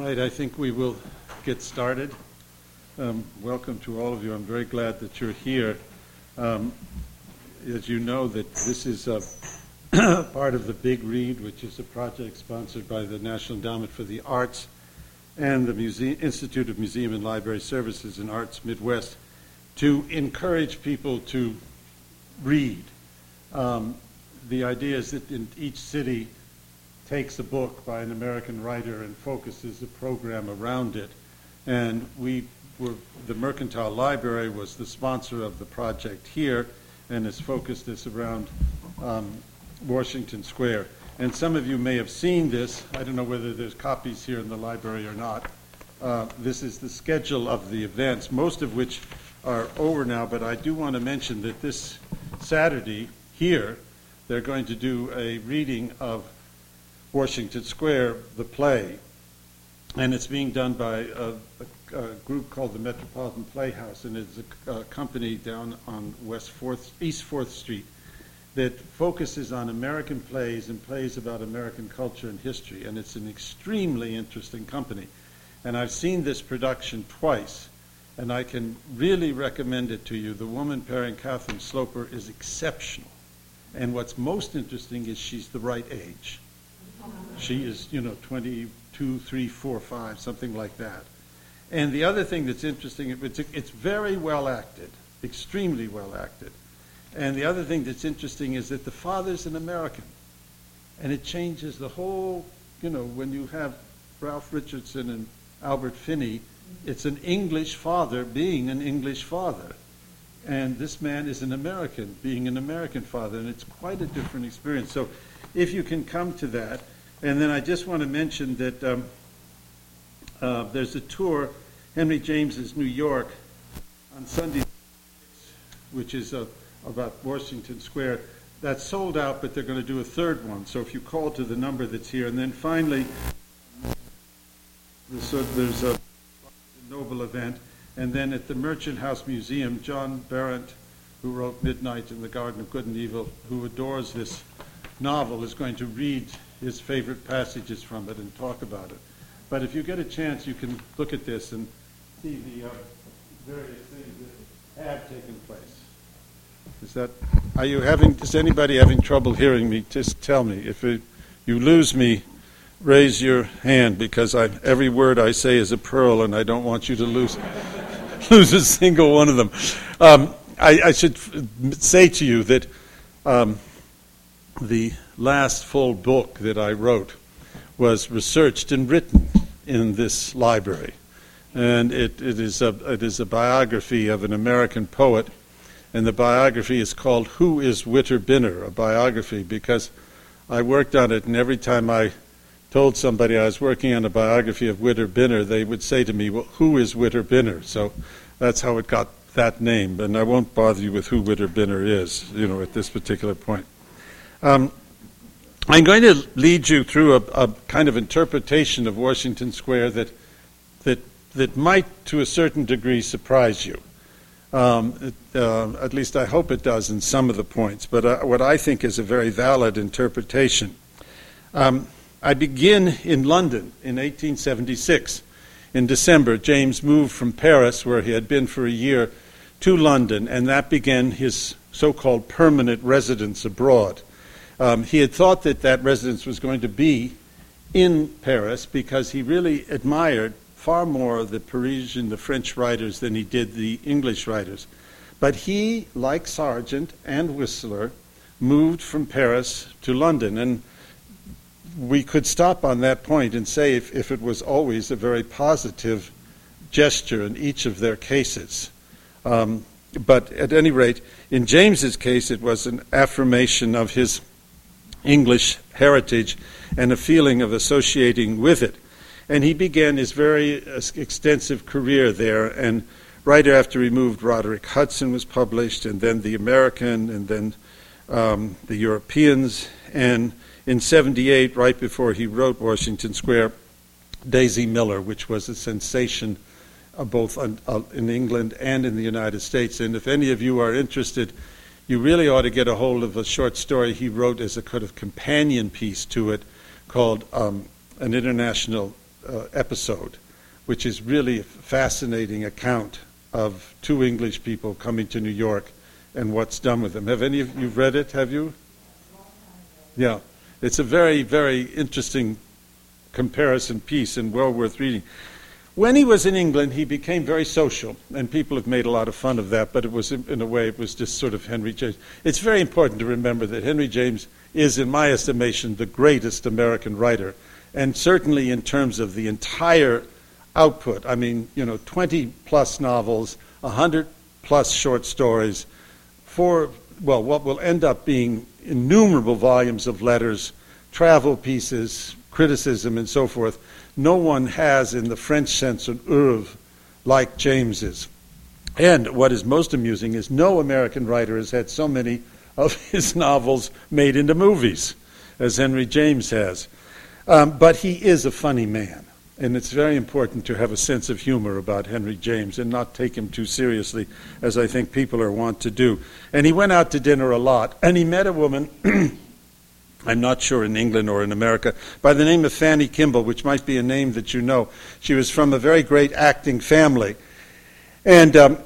right, I think we will get started. Welcome to all of you. I'm very glad that you're here. As you know, that this is part of the Big Read, which is a project sponsored by the National Endowment for the Arts and the Institute of Museum and Library Services in Arts Midwest to encourage people to read. The idea is that in each city takes a book by an American writer and focuses a program around it. And the Mercantile Library was the sponsor of the project here, and has focused this around Washington Square. And some of you may have seen this. I don't know whether there's copies here in the library or not. This is the schedule of the events, most of which are over now, but I do want to mention that this Saturday here, they're going to do a reading of Washington Square, the play, and it's being done by a group called the Metropolitan Playhouse, and it's a company down on East 4th Street that focuses on American plays and plays about American culture and history, and it's an extremely interesting company. And I've seen this production twice, and I can really recommend it to you. The woman pairing Catherine Sloper is exceptional, and what's most interesting is she's the right age. She is, 22, 3, 4, 5, something like that. And the other thing that's interesting, it's very well acted, extremely well acted. And the other thing that's interesting is that the father's an American. And it changes the whole, when you have Ralph Richardson and Albert Finney, it's an English father being an English father. And this man is an American being an American father. And it's quite a different experience. So if you can come to that. And then I just want to mention that there's a tour, Henry James's New York, on Sunday, which is about Washington Square. That's sold out, but they're going to do a third one. So if you call to the number that's here. And then finally, there's a Noble event. And then at the Merchant House Museum, John Berendt, who wrote Midnight in the Garden of Good and Evil, who adores this novel, is going to read his favorite passages from it and talk about it. But if you get a chance, you can look at this and see the various things that have taken place. Is anybody having trouble hearing me? Just tell me. If you lose me, raise your hand, because every word I say is a pearl, and I don't want you to lose a single one of them. I should say to you that the last full book that I wrote was researched and written in this library, and it is a biography of an American poet, and the biography is called "Who is Witter Bynner?" A biography, because I worked on it, and every time I told somebody I was working on a biography of Witter Bynner, they would say to me, "Well, who is Witter Bynner?" So that's how it got that name, and I won't bother you with who Witter Bynner is, at this particular point. I'm going to lead you through a kind of interpretation of Washington Square that might, to a certain degree, surprise you. At least I hope it does in some of the points, but what I think is a very valid interpretation. I begin in London in 1876. In December, James moved from Paris, where he had been for a year, to London, and that began his so-called permanent residence abroad. He had thought that residence was going to be in Paris because he really admired far more the Parisian, the French writers than he did the English writers. But he, like Sargent and Whistler, moved from Paris to London. And we could stop on that point and say if it was always a very positive gesture in each of their cases. But at any rate, in James's case, it was an affirmation of his English heritage and a feeling of associating with it. And he began his very extensive career there, and right after he moved, Roderick Hudson was published, and then The American, and then The Europeans, and in 1978, right before he wrote Washington Square, Daisy Miller, which was a sensation both in England and in the United States. And if any of you are interested, you really ought to get a hold of a short story he wrote as a kind of companion piece to it called An International episode, which is really a fascinating account of two English people coming to New York and what's done with them. Have any of you read it? Have you? Yeah. It's a very, very interesting comparison piece and well worth reading. When he was in England, he became very social, and people have made a lot of fun of that, but it was, in a way, it was just sort of Henry James. It's very important to remember that Henry James is, in my estimation, the greatest American writer, and certainly in terms of the entire output. I mean, 20-plus novels, 100-plus short stories, what will end up being innumerable volumes of letters, travel pieces, criticism, and so forth. No one has, in the French sense, an oeuvre like James's. And what is most amusing is no American writer has had so many of his novels made into movies as Henry James has. But he is a funny man, and it's very important to have a sense of humor about Henry James and not take him too seriously, as I think people are wont to do. And he went out to dinner a lot, and he met a woman I'm not sure in England or in America, by the name of Fanny Kimball, which might be a name that you know. She was from a very great acting family. And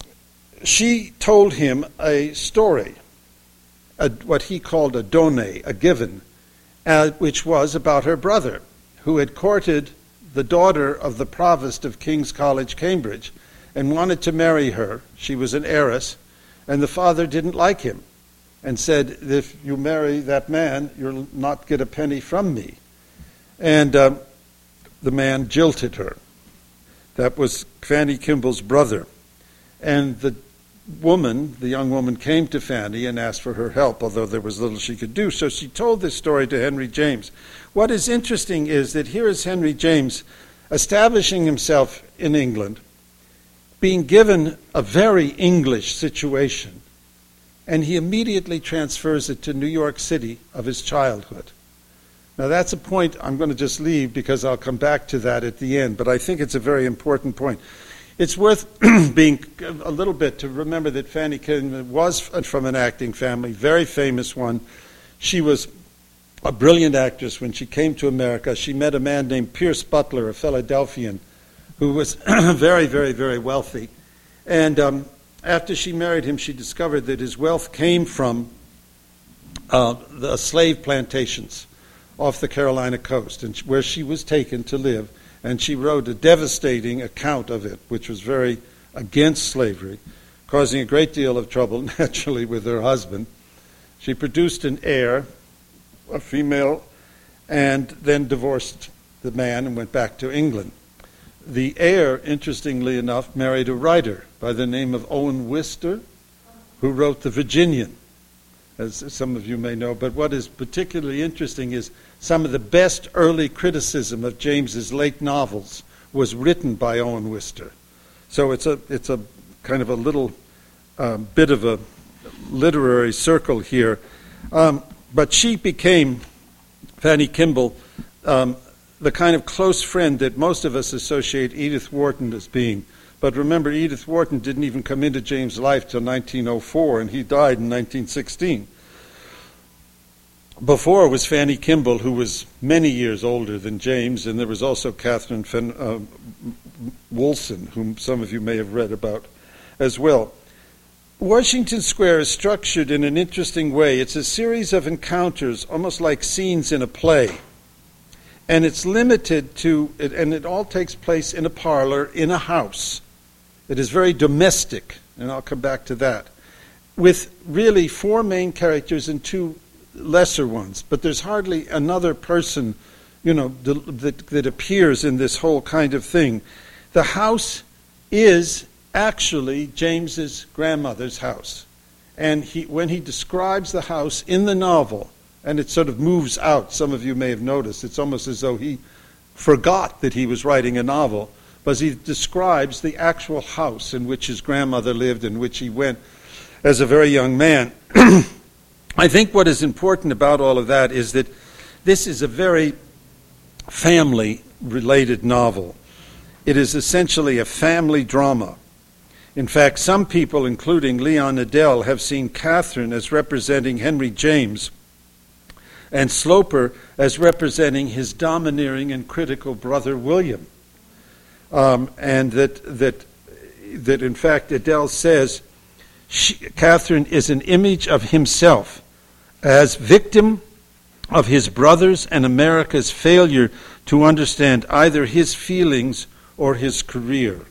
she told him a story, what he called a donne, a given, which was about her brother, who had courted the daughter of the provost of King's College, Cambridge, and wanted to marry her. She was an heiress, and the father didn't like him, and said, if you marry that man, you'll not get a penny from me. And the man jilted her. That was Fanny Kimball's brother. And the young woman came to Fanny and asked for her help, although there was little she could do. So she told this story to Henry James. What is interesting is that here is Henry James establishing himself in England, being given a very English situation, and he immediately transfers it to New York City of his childhood. Now that's a point I'm going to just leave because I'll come back to that at the end, but I think it's a very important point. It's worth being a little bit to remember that Fanny Kimball was from an acting family, very famous one. She was a brilliant actress. When she came to America, she met a man named Pierce Butler, a Philadelphian, who was very, very, very wealthy. And after she married him, she discovered that his wealth came from the slave plantations off the Carolina coast, and where she was taken to live. And she wrote a devastating account of it, which was very against slavery, causing a great deal of trouble, naturally, with her husband. She produced an heir, a female, and then divorced the man and went back to England. The heir, interestingly enough, married a writer by the name of Owen Wister, who wrote The Virginian, as some of you may know. But what is particularly interesting is some of the best early criticism of James's late novels was written by Owen Wister. So it's a kind of a little bit of a literary circle here. But she became, Fanny Kimball, the kind of close friend that most of us associate Edith Wharton as being. But remember, Edith Wharton didn't even come into James' life till 1904, and he died in 1916. Before was Fanny Kimball, who was many years older than James, and there was also Catherine Woolson, whom some of you may have read about as well. Washington Square is structured in an interesting way. It's a series of encounters, almost like scenes in a play. And it's limited to, and it all takes place in a parlor, in a house. It is very domestic, and I'll come back to that, with really 4 main characters and 2 lesser ones. But there's hardly another person, that appears in this whole kind of thing. The house is actually James's grandmother's house. And when he describes the house in the novel, and it sort of moves out, some of you may have noticed, it's almost as though he forgot that he was writing a novel, but he describes the actual house in which his grandmother lived, in which he went as a very young man. I think what is important about all of that is that this is a very family-related novel. It is essentially a family drama. In fact, some people, including Leon Edel, have seen Catherine as representing Henry James and Sloper as representing his domineering and critical brother William. And that in fact Adele says Catherine is an image of himself as victim of his brothers and America's failure to understand either his feelings or his career.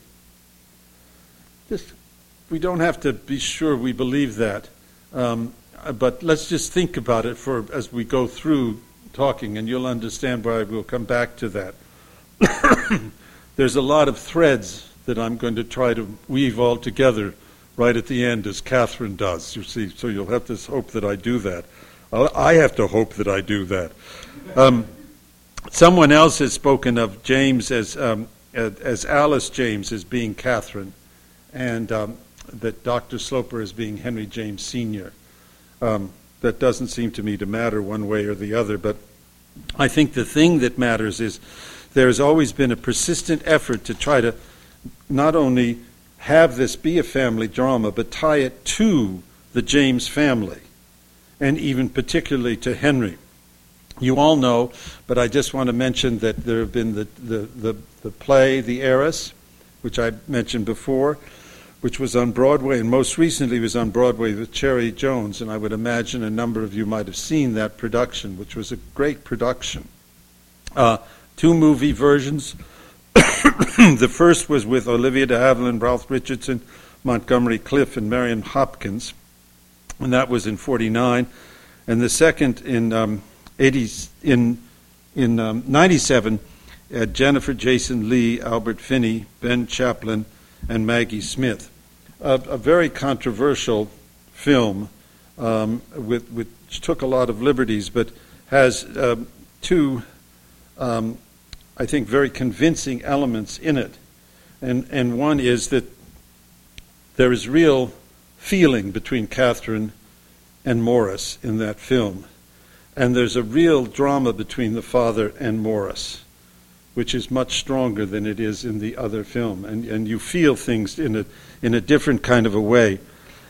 We don't have to be sure we believe that, but let's just think about it as we go through talking, and you'll understand why we'll come back to that. There's a lot of threads that I'm going to try to weave all together right at the end, as Catherine does, you see, so you'll have to hope that I do that. I have to hope that I do that. Someone else has spoken of James as Alice James as being Catherine, and that Dr. Sloper as being Henry James Sr. That doesn't seem to me to matter one way or the other, but I think the thing that matters is there's always been a persistent effort to try to not only have this be a family drama, but tie it to the James family, and even particularly to Henry. You all know, but I just want to mention that there have been the play, The Heiress, which I mentioned before, which was on Broadway, and most recently was on Broadway with Cherry Jones, and I would imagine a number of you might have seen that production, which was a great production. 2 movie versions. The first was with Olivia de Havilland, Ralph Richardson, Montgomery Clift, and Marion Hopkins, and that was in 1949. And the second in 1997, Jennifer Jason Leigh, Albert Finney, Ben Chaplin, and Maggie Smith. A very controversial film which took a lot of liberties, but has 2, I think, very convincing elements in it. And one is that there is real feeling between Catherine and Morris in that film. And there's a real drama between the father and Morris, which is much stronger than it is in the other film. And you feel things in a different kind of a way.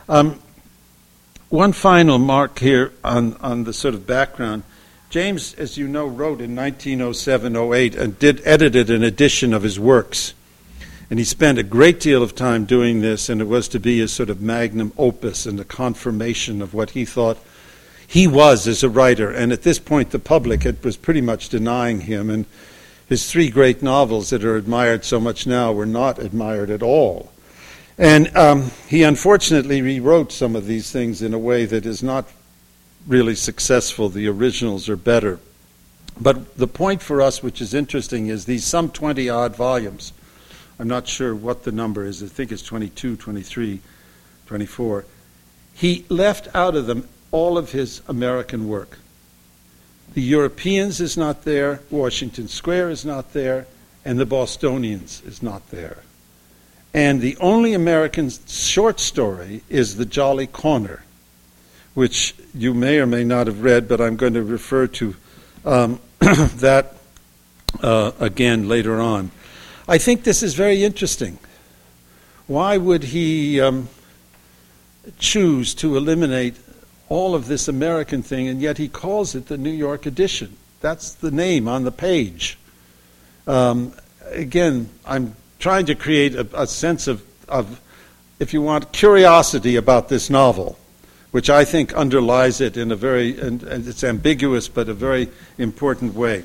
One final mark here on the sort of background. James, as you know, wrote in 1907-08 and edited an edition of his works. And he spent a great deal of time doing this, and it was to be a sort of magnum opus and a confirmation of what he thought he was as a writer. And at this point, the public was pretty much denying him, and his 3 great novels that are admired so much now were not admired at all. And he unfortunately rewrote some of these things in a way that is not really successful. The originals are better. But the point for us, which is interesting, is these some 20-odd volumes. I'm not sure what the number is. I think it's 22, 23, 24. He left out of them all of his American work. The Europeans is not there, Washington Square is not there, and the Bostonians is not there. And the only American short story is The Jolly Corner, which you may or may not have read, but I'm going to refer to that again later on. I think this is very interesting. Why would he choose to eliminate all of this American thing, and yet he calls it the New York edition? That's the name on the page. Again, I'm trying to create a sense of, if you want, curiosity about this novel, which I think underlies it in a very, and it's ambiguous, but a very important way.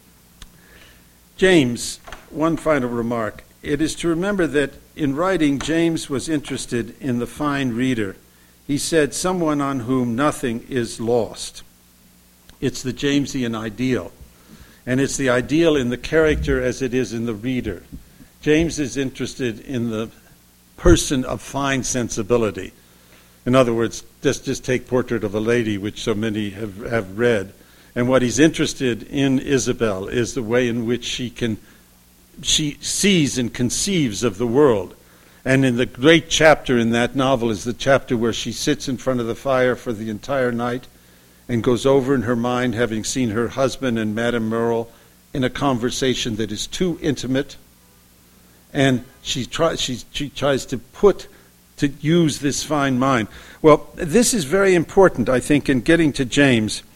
James, one final remark. It is to remember that in writing, James was interested in the fine reader. He said, someone on whom nothing is lost. It's the Jamesian ideal. And it's the ideal in the character as it is in the reader. James is interested in the person of fine sensibility. In other words, just take Portrait of a Lady, which so many have read. And what he's interested in Isabel is the way in which she sees and conceives of the world. And in the great chapter in that novel is the chapter where she sits in front of the fire for the entire night and goes over in her mind, having seen her husband and Madame Merle in a conversation that is too intimate. And she tries to use this fine mind. Well, this is very important, I think, in getting to James.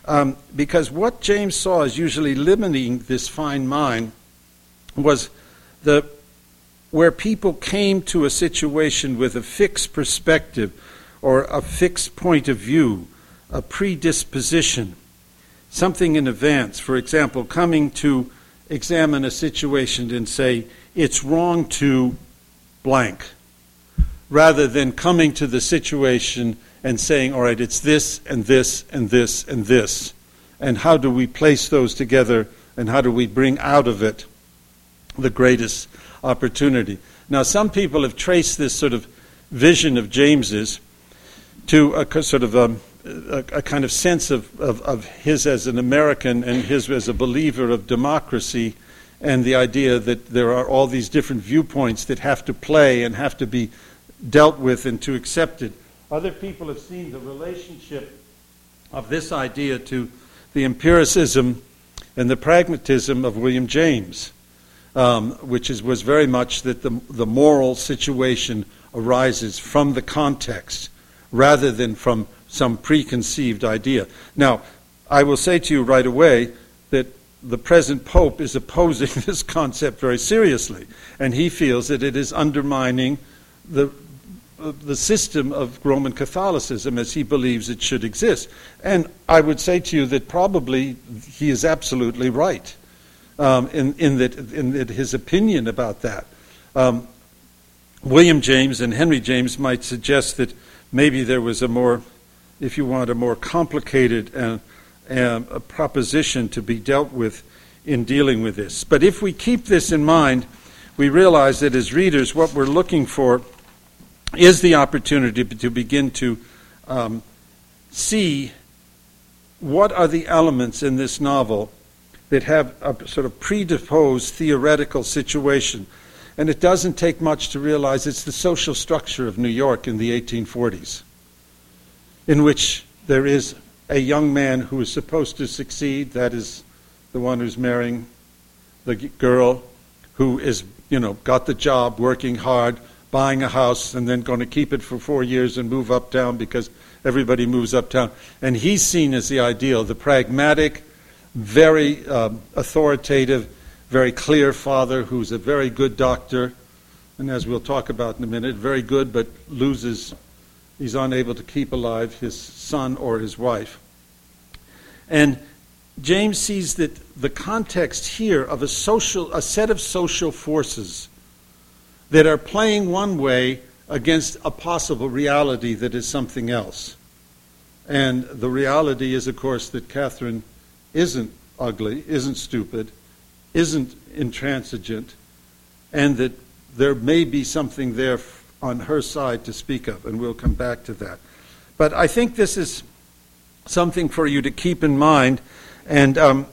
because what James saw as usually limiting this fine mind was where people came to a situation with a fixed perspective or a fixed point of view, a predisposition, something in advance. For example, coming to examine a situation and say, it's wrong to blank, rather than coming to the situation and saying, all right, it's this and this and this and this. And how do we place those together, and how do we bring out of it the greatest opportunity? Now, some people have traced this sort of vision of James's to a sort of a kind of sense of his as an American and his as a believer of democracy, and the idea that there are all these different viewpoints that have to play and have to be dealt with and to accepted. Other people have seen the relationship of this idea to the empiricism and the pragmatism of William James, which was very much that the moral situation arises from the context rather than from some preconceived idea. Now, I will say to you right away that the present Pope is opposing this concept very seriously, and he feels that it is undermining the system of Roman Catholicism as he believes it should exist. And I would say to you that probably he is absolutely right in that his opinion about that. William James and Henry James might suggest that maybe there was a more, if you want, a more complicated a proposition to be dealt with in dealing with this. But if we keep this in mind, we realize that as readers, what we're looking for is the opportunity to begin to see what are the elements in this novel that have a sort of predisposed theoretical situation. And it doesn't take much to realize it's the social structure of New York in the 1840s, in which there is a young man who is supposed to succeed, that is the one who's marrying the girl who is, got the job, working hard, buying a house, and then going to keep it for 4 years and move uptown because everybody moves uptown. And he's seen as the ideal, the pragmatic, very authoritative, very clear father who's a very good doctor, and as we'll talk about in a minute, very good, but he's unable to keep alive his son or his wife. And James sees that the context here of a set of social forces that are playing one way against a possible reality that is something else. And the reality is, of course, that Catherine isn't ugly, isn't stupid, isn't intransigent, and that there may be something there on her side to speak of, and we'll come back to that. But I think this is something for you to keep in mind and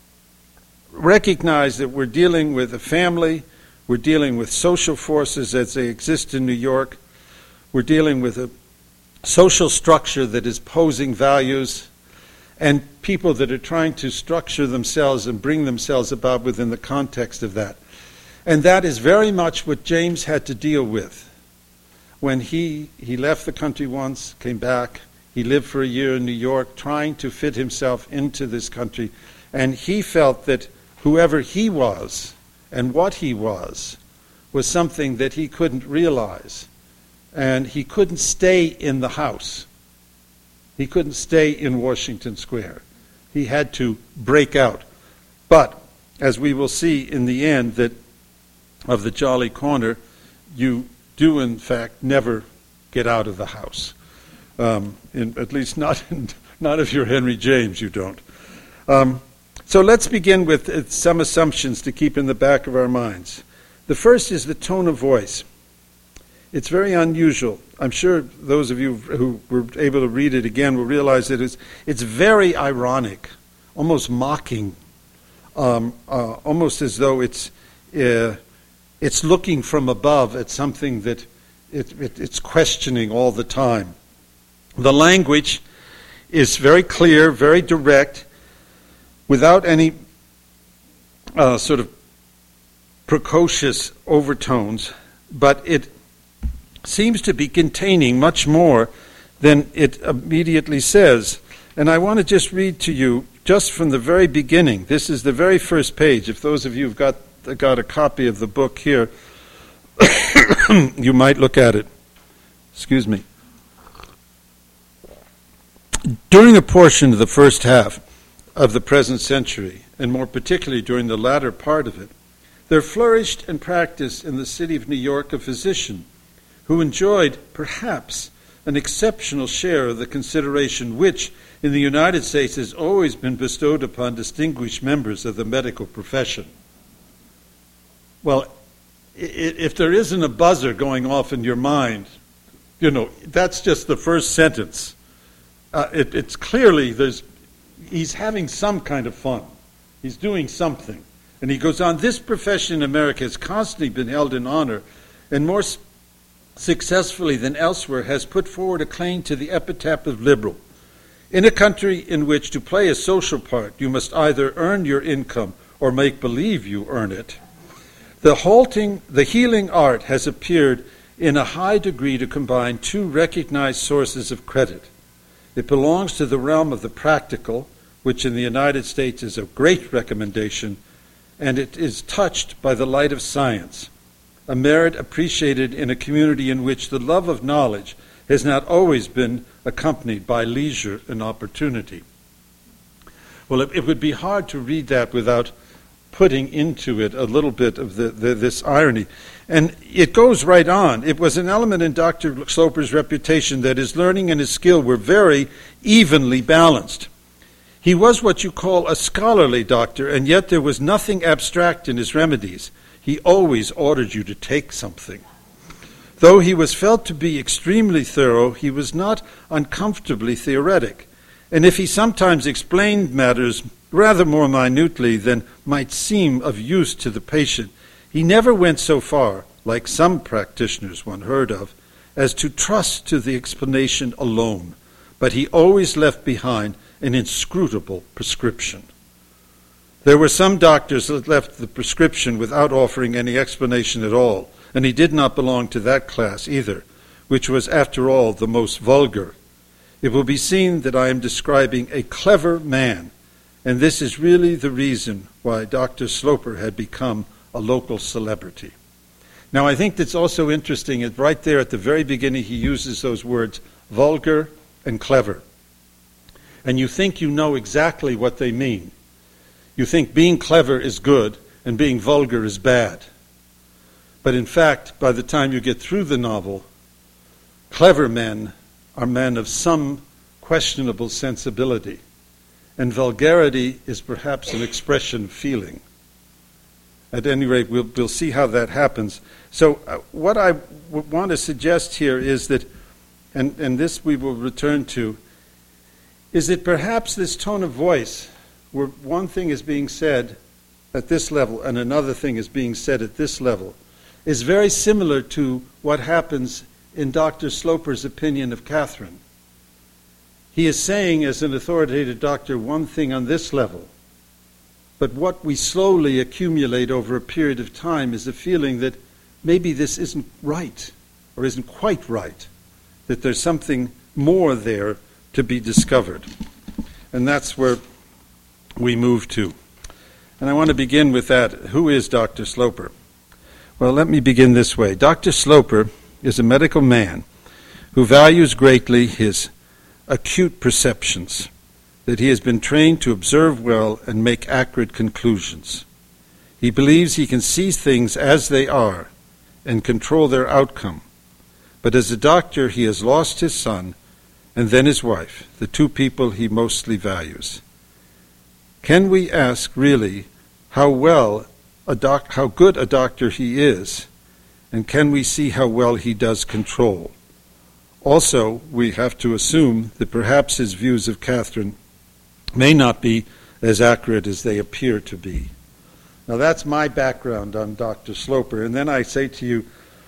recognize that we're dealing with a family, we're dealing with social forces as they exist in New York, we're dealing with a social structure that is posing values, and people that are trying to structure themselves and bring themselves about within the context of that. And that is very much what James had to deal with. When he left the country once, came back, he lived for a year in New York trying to fit himself into this country, and he felt that whoever he was and what he was something that he couldn't realize. And he couldn't stay in the house. He couldn't stay in Washington Square. He had to break out. But, as we will see in the end that of the Jolly Corner, you do in fact never get out of the house. At least not if you're Henry James, you don't. So let's begin with some assumptions to keep in the back of our minds. The first is the tone of voice. It's very unusual. I'm sure those of you who were able to read it again will realize that it's very ironic, almost mocking, almost as though it's looking from above at something that it's questioning all the time. The language is very clear, very direct, without any sort of precocious overtones, but it seems to be containing much more than it immediately says. And I want to just read to you, just from the very beginning. This is the very first page. If those of you who've got a copy of the book here, you might look at it. Excuse me. During a portion of the first half of the present century, and more particularly during the latter part of it, there flourished and practiced in the city of New York a physician who enjoyed, perhaps, an exceptional share of the consideration which, in the United States, has always been bestowed upon distinguished members of the medical profession. Well, if there isn't a buzzer going off in your mind, that's just the first sentence. It's clearly he's having some kind of fun. He's doing something. And he goes on, this profession in America has constantly been held in honor, and more successfully than elsewhere has put forward a claim to the epitaph of liberal. In a country in which to play a social part, you must either earn your income or make believe you earn it. The healing art has appeared in a high degree to combine two recognized sources of credit. It belongs to the realm of the practical, which in the United States is a great recommendation, and it is touched by the light of science, a merit appreciated in a community in which the love of knowledge has not always been accompanied by leisure and opportunity. Well, it would be hard to read that without putting into it a little bit of this irony. And it goes right on. It was an element in Dr. Sloper's reputation that his learning and his skill were very evenly balanced. He was what you call a scholarly doctor, and yet there was nothing abstract in his remedies. He always ordered you to take something. Though he was felt to be extremely thorough, he was not uncomfortably theoretic. And if he sometimes explained matters rather more minutely than might seem of use to the patient, he never went so far, like some practitioners one heard of, as to trust to the explanation alone, but he always left behind an inscrutable prescription. There were some doctors that left the prescription without offering any explanation at all, and he did not belong to that class either, which was, after all, the most vulgar. It will be seen that I am describing a clever man, and this is really the reason why Dr. Sloper had become a local celebrity. Now, I think that's also interesting, is right there at the very beginning he uses those words, vulgar and clever. And you think you know exactly what they mean. You think being clever is good and being vulgar is bad. But in fact, by the time you get through the novel, clever men are men of some questionable sensibility, and vulgarity is perhaps an expression of feeling. At any rate, we'll see how that happens. So what I want to suggest here is that, and this we will return to, is that perhaps this tone of voice, where one thing is being said at this level and another thing is being said at this level, is very similar to what happens in Dr. Sloper's opinion of Catherine. He is saying, as an authoritative doctor, one thing on this level, but what we slowly accumulate over a period of time is a feeling that maybe this isn't right, or isn't quite right, that there's something more there to be discovered. And that's where we move to. And I want to begin with that. Who is Dr. Sloper? Well, let me begin this way. Dr. Sloper is a medical man who values greatly his acute perceptions, that he has been trained to observe well and make accurate conclusions. He believes he can see things as they are and control their outcome. But as a doctor, he has lost his son and then his wife, the two people he mostly values. Can we ask really how good a doctor he is, and can we see how well he does control? Also, we have to assume that perhaps his views of Catherine may not be as accurate as they appear to be. Now that's my background on Dr. Sloper, and then I say to you,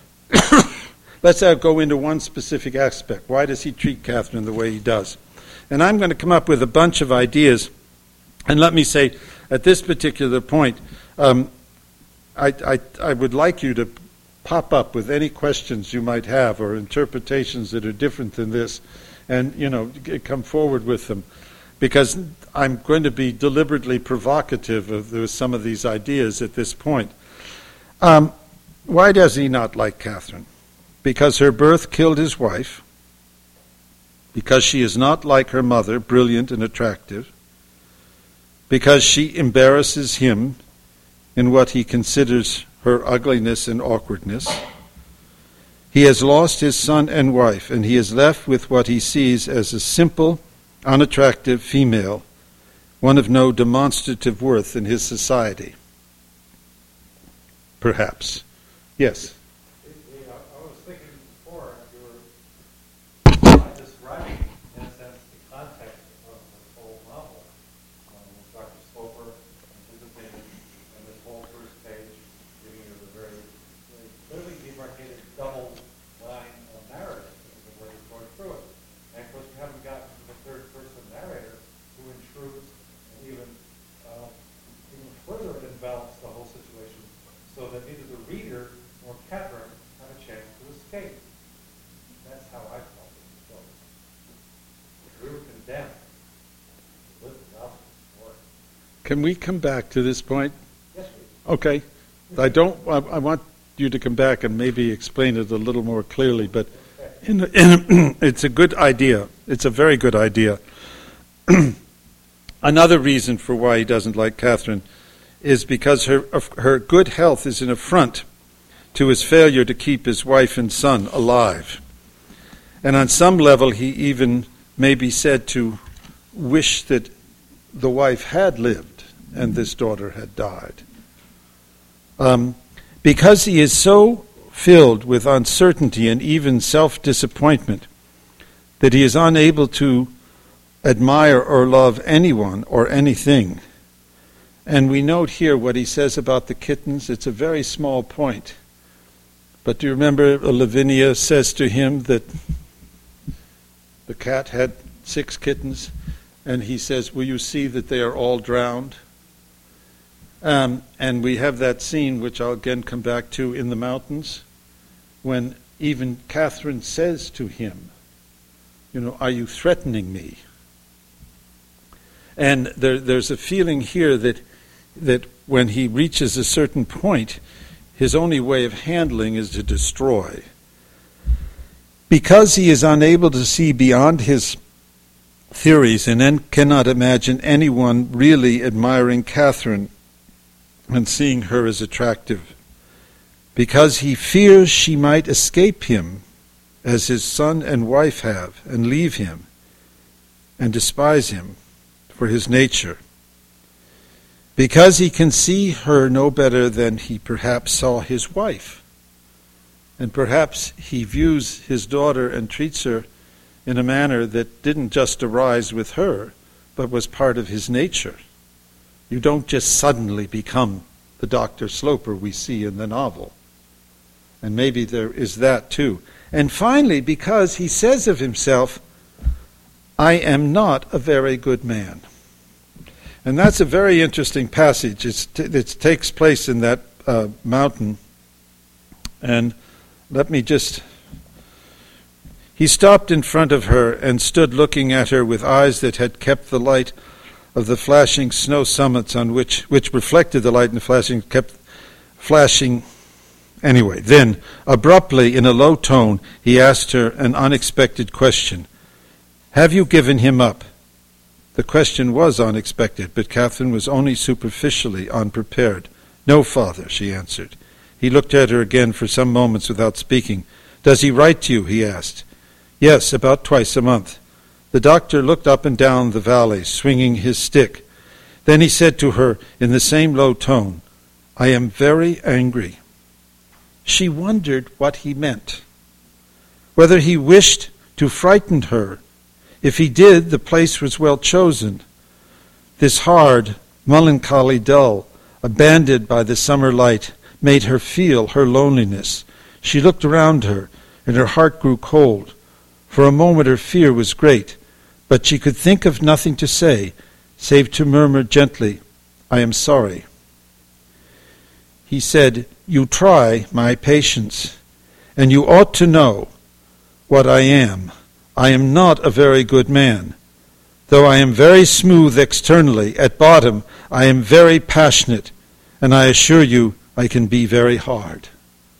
let's go into one specific aspect. Why does he treat Catherine the way he does? And I'm going to come up with a bunch of ideas, and let me say, at this particular point, I would like you to pop up with any questions you might have or interpretations that are different than this, and come forward with them. because I'm going to be deliberately provocative of some of these ideas at this point. Why does he not like Catherine? Because her birth killed his wife, because she is not like her mother, brilliant and attractive, because she embarrasses him in what he considers her ugliness and awkwardness. He has lost his son and wife, and he is left with what he sees as a simple, unattractive female, one of no demonstrative worth in his society. Perhaps. Yes? I was thinking before, you were describing, in a sense, the context of this whole novel. Dr. Sloper anticipated in this whole first page, giving you the very clearly demarcated double line of narrative as the word is going through it. And of course, we haven't gotten to the third person narrator who intrudes and even further envelops the whole situation so that neither the reader or Catherine have a chance to escape. That's how I felt it. So, we were condemned to live without the story. Can we come back to this point? Yes, please. Okay. I want you to come back and maybe explain it a little more clearly, but it's a good idea. It's a very good idea. Another reason for why he doesn't like Catherine is because her good health is an affront to his failure to keep his wife and son alive. And on some level, he even may be said to wish that the wife had lived and this daughter had died. Because he is so filled with uncertainty and even self-disappointment that he is unable to admire or love anyone or anything. And we note here what he says about the kittens. It's a very small point. But do you remember Lavinia says to him that the cat had 6 kittens, and he says, will you see that they are all drowned? And we have that scene, which I'll again come back to, in the mountains, when even Catherine says to him, are you threatening me? And there's a feeling here that when he reaches a certain point, his only way of handling is to destroy. Because he is unable to see beyond his theories and then cannot imagine anyone really admiring Catherine and seeing her as attractive, because he fears she might escape him as his son and wife have and leave him and despise him for his nature, because he can see her no better than he perhaps saw his wife, and perhaps he views his daughter and treats her in a manner that didn't just arise with her, but was part of his nature. You don't just suddenly become the Dr. Sloper we see in the novel. And maybe there is that too. And finally, because he says of himself, I am not a very good man. And that's a very interesting passage. It takes place in that mountain. And let me just... He stopped in front of her and stood looking at her with eyes that had kept the light of the flashing snow summits on which reflected the light and kept flashing anyway. Then, abruptly, in a low tone, he asked her an unexpected question. Have you given him up? The question was unexpected, but Catherine was only superficially unprepared. No, Father, she answered. He looked at her again for some moments without speaking. Does he write to you? He asked. Yes, about twice a month. The doctor looked up and down the valley, swinging his stick. Then he said to her in the same low tone, I am very angry. She wondered what he meant, whether he wished to frighten her. If he did, the place was well chosen. This hard, melancholy dull, abandoned by the summer light, made her feel her loneliness. She looked around her, and her heart grew cold. For a moment her fear was great, but she could think of nothing to say, save to murmur gently, I am sorry. He said, You try my patience, and you ought to know what I am. I am not a very good man, Though I am very smooth externally, at bottom I am very passionate, and I assure you I can be very hard.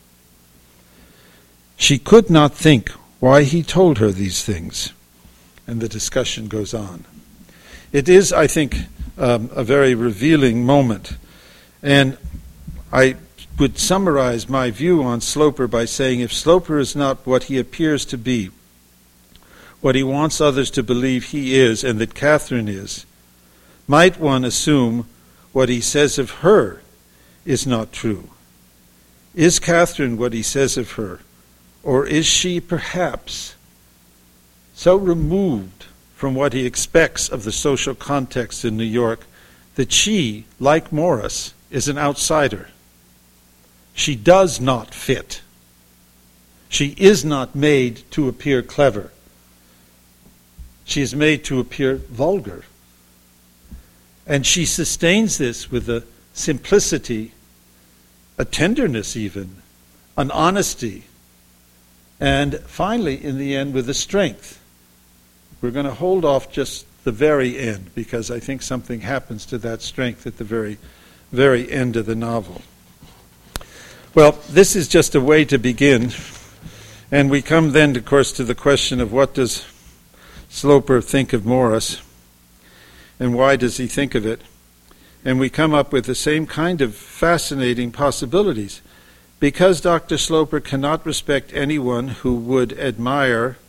She could not think why he told her these things, and the discussion goes on. It is, I think, a very revealing moment, and I would summarize my view on Sloper by saying if Sloper is not what he appears to be, what he wants others to believe he is and that Catherine is, might one assume what he says of her is not true? Is Catherine what he says of her, or is she perhaps so removed from what he expects of the social context in New York that she, like Morris, is an outsider? She does not fit. She is not made to appear clever. She is made to appear vulgar. And she sustains this with a simplicity, a tenderness even, an honesty, and finally, in the end, with a strength. We're going to hold off just the very end, because I think something happens to that strength at the very, very end of the novel. Well, this is just a way to begin, and we come then, of course, to the question of what does Sloper think of Morris, and why does he think of it? And we come up with the same kind of fascinating possibilities. Because Dr. Sloper cannot respect anyone who would admire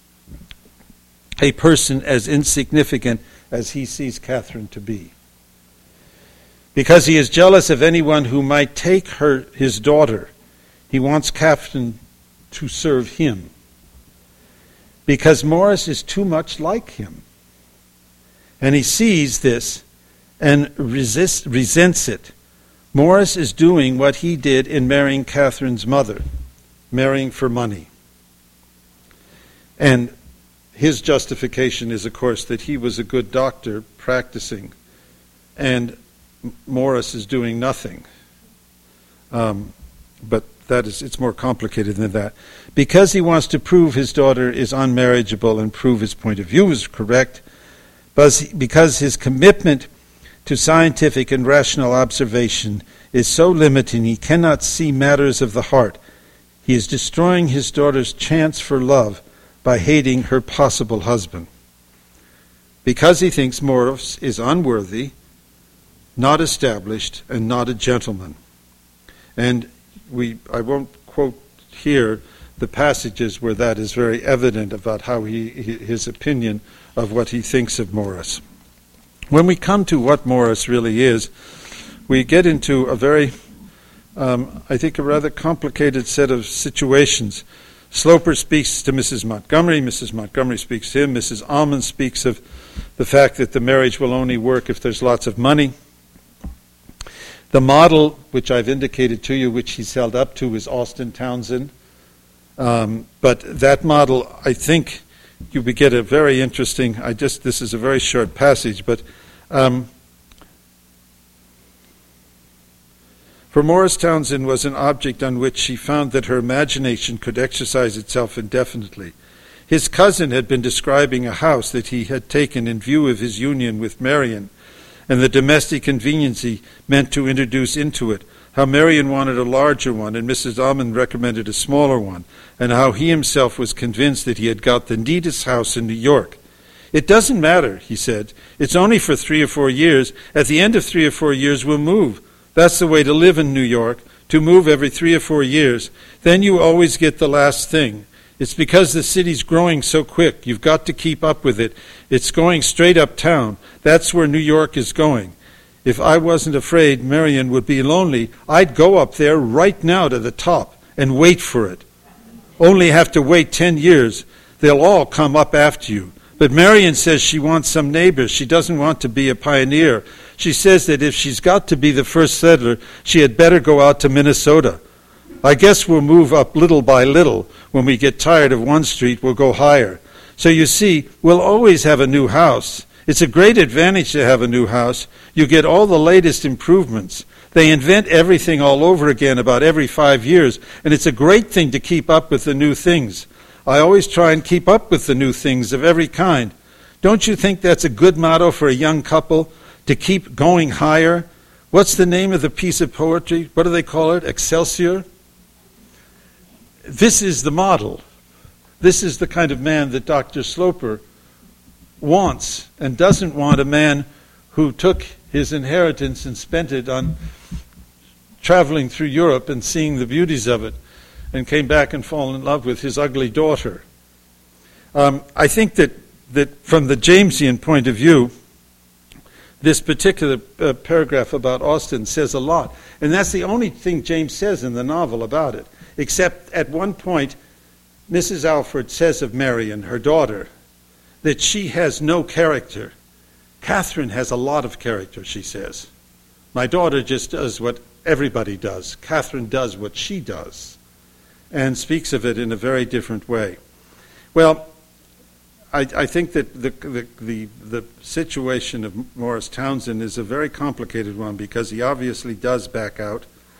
a person as insignificant as he sees Catherine to be. Because he is jealous of anyone who might take his daughter, he wants Catherine to serve him. Because Morris is too much like him. And he sees this and resents it. Morris is doing what he did in marrying Catherine's mother, marrying for money. And his justification is, of course, that he was a good doctor practicing, and Morris is doing nothing. But it's more complicated than that. Because he wants to prove his daughter is unmarriageable and prove his point of view is correct, because his commitment to scientific and rational observation is so limited he cannot see matters of the heart. He is destroying his daughter's chance for love by hating her possible husband. Because he thinks Morris is unworthy, not established, and not a gentleman. And I won't quote here the passages where that is very evident about how his opinion of what he thinks of Morris. When we come to what Morris really is, we get into a very, I think, a rather complicated set of situations. Sloper speaks to Mrs. Montgomery speaks to him, Mrs. Almond speaks of the fact that the marriage will only work if there's lots of money. The model, which I've indicated to you, which he's held up to, is Austin Townsend. But that model, I think, you would get a very interesting, this is a very short passage, but for Morris, Townsend was an object on which she found that her imagination could exercise itself indefinitely. His cousin had been describing a house that he had taken in view of his union with Marion, and the domestic convenience he meant to introduce into it, how Marion wanted a larger one and Mrs. Almond recommended a smaller one, and how he himself was convinced that he had got the neatest house in New York. It doesn't matter, he said. It's only for 3 or 4 years. At the end of 3 or 4 years, we'll move. That's the way to live in New York, to move every 3 or 4 years. Then you always get the last thing. It's because the city's growing so quick. You've got to keep up with it. It's going straight uptown. That's where New York is going. If I wasn't afraid Marion would be lonely, I'd go up there right now to the top and wait for it. Only have to wait 10 years. They'll all come up after you. But Marion says she wants some neighbors. She doesn't want to be a pioneer. She says that if she's got to be the first settler, she had better go out to Minnesota. I guess we'll move up little by little. When we get tired of one street, we'll go higher. So you see, we'll always have a new house. It's a great advantage to have a new house. You get all the latest improvements. They invent everything all over again about every 5 years, and it's a great thing to keep up with the new things. I always try and keep up with the new things of every kind. Don't you think that's a good motto for a young couple, to keep going higher? What's the name of the piece of poetry? What do they call it? Excelsior? This is the model. This is the kind of man that Dr. Sloper wants, and doesn't want a man who took his inheritance and spent it on traveling through Europe and seeing the beauties of it, and came back and fallen in love with his ugly daughter. I think that from the Jamesian point of view, this particular paragraph about Austen says a lot. And that's the only thing James says in the novel about it. Except at one point, Mrs. Alford says of Marian, her daughter, that she has no character. Catherine has a lot of character, she says. My daughter just does what everybody does. Catherine does what she does, and speaks of it in a very different way. Well, I think that the situation of Morris Townsend is a very complicated one, because he obviously does back out.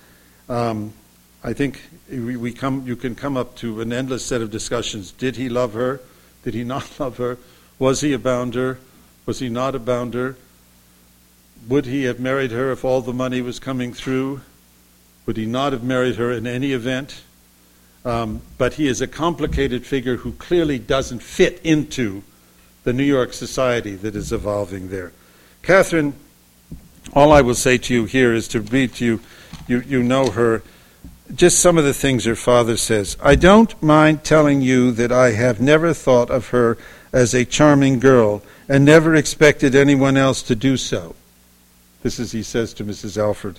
I think you can come up to an endless set of discussions. Did he love her? Did he not love her? Was he a bounder? Was he not a bounder? Would he have married her if all the money was coming through? Would he not have married her in any event? But he is a complicated figure who clearly doesn't fit into the New York society that is evolving there. Catherine, all I will say to you here is to read to you, you know her, just some of the things her father says. I don't mind telling you that I have never thought of her as a charming girl, and never expected anyone else to do so. This is, he says to Mrs. Alford.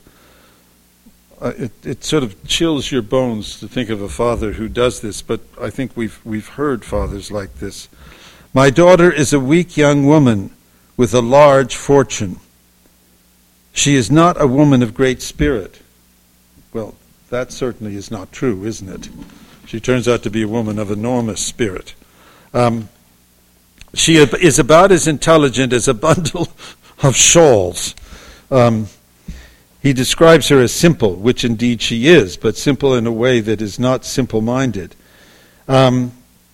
It sort of chills your bones to think of a father who does this, but I think we've heard fathers like this. My daughter is a weak young woman with a large fortune. She is not a woman of great spirit. Well, that certainly is not true, isn't it? She turns out to be a woman of enormous spirit. She is about as intelligent as a bundle of shawls. He describes her as simple, which indeed she is, but simple in a way that is not simple-minded. I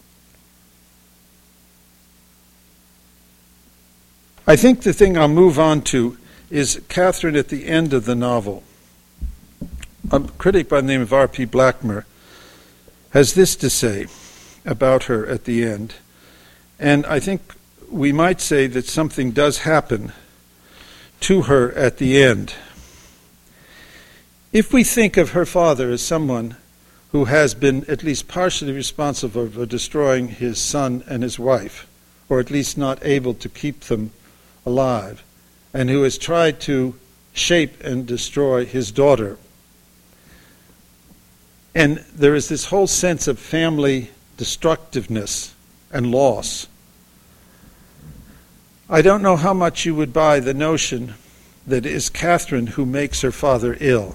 think the thing I'll move on to is Catherine at the end of the novel. A critic by the name of R.P. Blackmer has this to say about her at the end. And I think we might say that something does happen to her at the end. If we think of her father as someone who has been at least partially responsible for destroying his son and his wife, or at least not able to keep them alive, and who has tried to shape and destroy his daughter, and there is this whole sense of family destructiveness and loss, I don't know how much you would buy the notion that it is Catherine who makes her father ill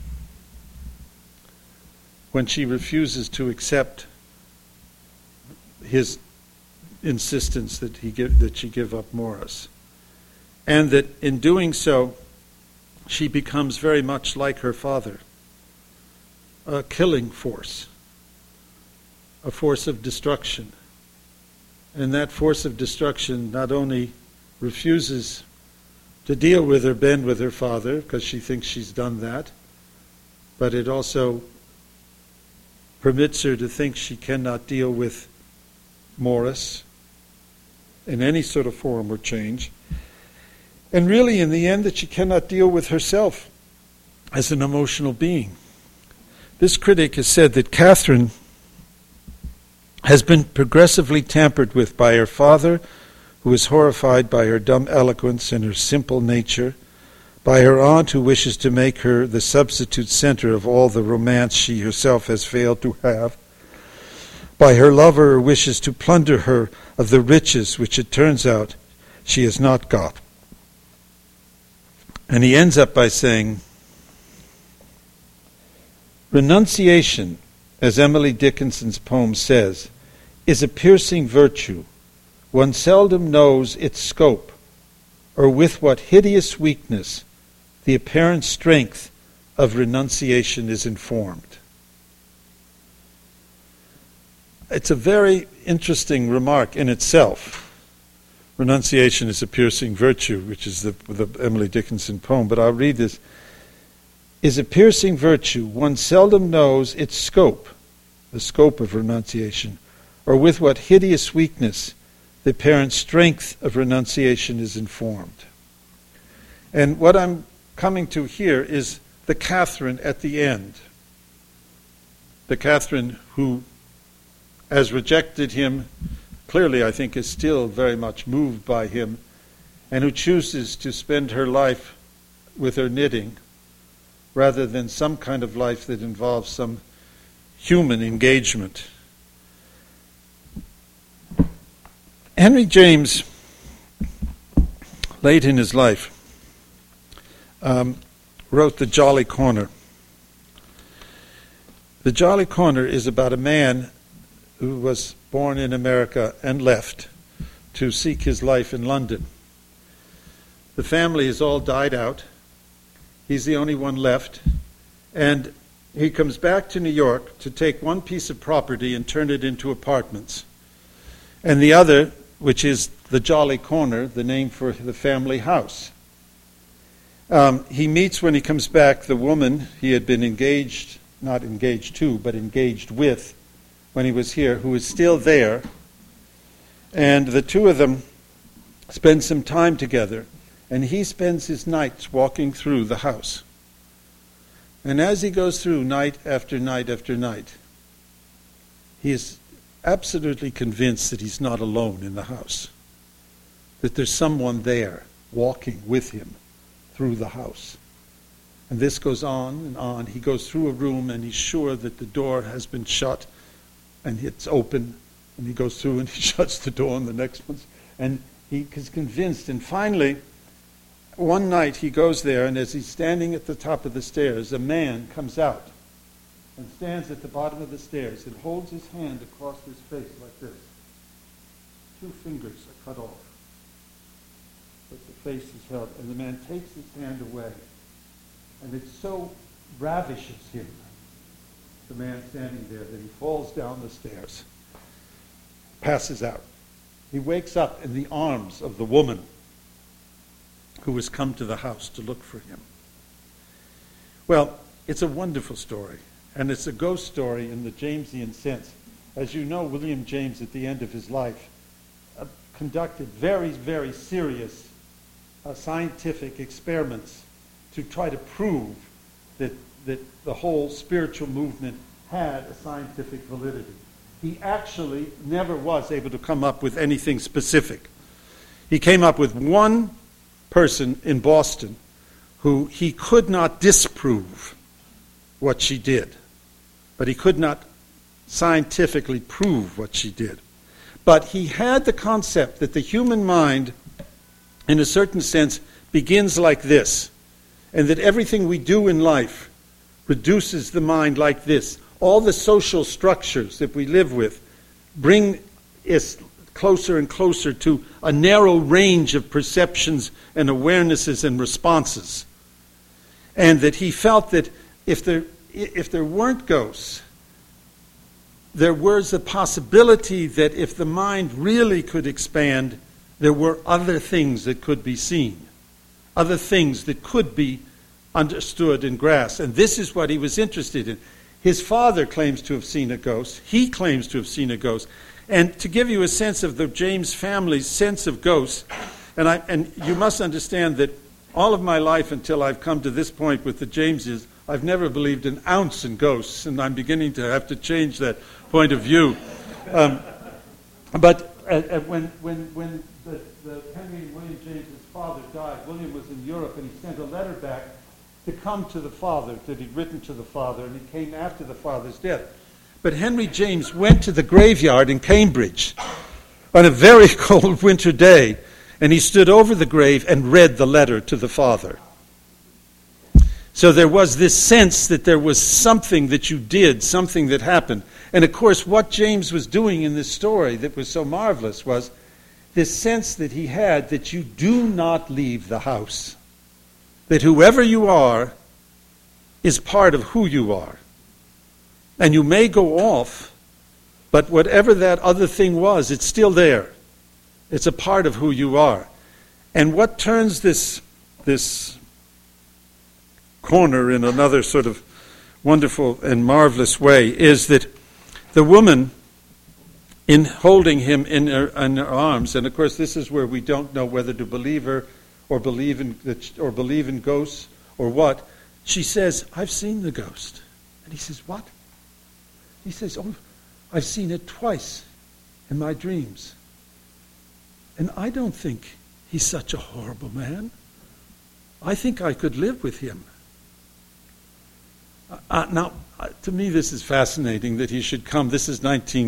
when she refuses to accept his insistence that she give up Morris, and that in doing so she becomes very much like her father, a killing force, a force of destruction. And that force of destruction not only refuses to deal with or bend with her father because she thinks she's done that, but it also permits her to think she cannot deal with Morris in any sort of form or change. And really, in the end, that she cannot deal with herself as an emotional being. This critic has said that Catherine has been progressively tampered with by her father, who is horrified by her dumb eloquence and her simple nature, by her aunt, who wishes to make her the substitute center of all the romance she herself has failed to have, by her lover, who wishes to plunder her of the riches which it turns out she has not got. And he ends up by saying, renunciation, as Emily Dickinson's poem says, is a piercing virtue. One seldom knows its scope, or with what hideous weakness the apparent strength of renunciation is informed. It's a very interesting remark in itself, renunciation is a piercing virtue, which is the Emily Dickinson poem, but I'll read this. Is a piercing virtue, one seldom knows its scope, the scope of renunciation, or with what hideous weakness the apparent strength of renunciation is informed. And what I'm coming to here is the Catherine at the end. The Catherine who has rejected him, clearly I think is still very much moved by him, and who chooses to spend her life with her knitting rather than some kind of life that involves some human engagement. Henry James, late in his life, wrote The Jolly Corner. The Jolly Corner is about a man who was born in America and left to seek his life in London. The family has all died out. He's the only one left. And he comes back to New York to take one piece of property and turn it into apartments. And the other, which is the Jolly Corner, the name for the family house. He meets, when he comes back, the woman he had been engaged, not engaged to, but engaged with when he was here, who is still there. And the two of them spend some time together. And he spends his nights walking through the house. And as he goes through night after night after night, he is absolutely convinced that he's not alone in the house, that there's someone there walking with him through the house. And this goes on and on. He goes through a room and he's sure that the door has been shut and it's open, and he goes through and he shuts the door on the next one, and he is convinced. And finally, one night he goes there, and as he's standing at the top of the stairs, a man comes out and stands at the bottom of the stairs and holds his hand across his face like this. 2 fingers are cut off, but the face is held, and the man takes his hand away, and it so ravishes him, the man standing there, that he falls down the stairs, passes out. He wakes up in the arms of the woman who has come to the house to look for him. Well, it's a wonderful story, and it's a ghost story in the Jamesian sense. As you know, William James, at the end of his life, conducted very, very serious scientific experiments to try to prove that the whole spiritual movement had a scientific validity. He actually never was able to come up with anything specific. He came up with one person in Boston who he could not disprove what she did, but he could not scientifically prove what she did. But he had the concept that the human mind, in a certain sense, begins like this, and that everything we do in life reduces the mind like this. All the social structures that we live with bring us closer and closer to a narrow range of perceptions and awarenesses and responses. And that he felt that if there weren't ghosts, there was a possibility that if the mind really could expand, there were other things that could be seen, other things that could be understood and grasped. And this is what he was interested in. His father claims to have seen a ghost. He claims to have seen a ghost. And to give you a sense of the James family's sense of ghosts, and you must understand that all of my life until I've come to this point with the Jameses, I've never believed an ounce in ghosts, and I'm beginning to have to change that point of view. But when the Henry and William James's father died, William was in Europe, and he sent a letter back to come to the father, that he'd written to the father, and it came after the father's death. But Henry James went to the graveyard in Cambridge on a very cold winter day, and he stood over the grave and read the letter to the father. So there was this sense that there was something that you did, something that happened. And of course, what James was doing in this story that was so marvelous was this sense that he had that you do not leave the house. That whoever you are is part of who you are. And you may go off, but whatever that other thing was, it's still there. It's a part of who you are. And what turns this corner in another sort of wonderful and marvelous way is that the woman, in holding him in her arms, and of course this is where we don't know whether to believe her or believe in ghosts or what, she says, "I've seen the ghost." And he says, "What?" He says, "Oh, I've seen it twice in my dreams. And I don't think he's such a horrible man. I think I could live with him." Now, to me, this is fascinating that he should come. This is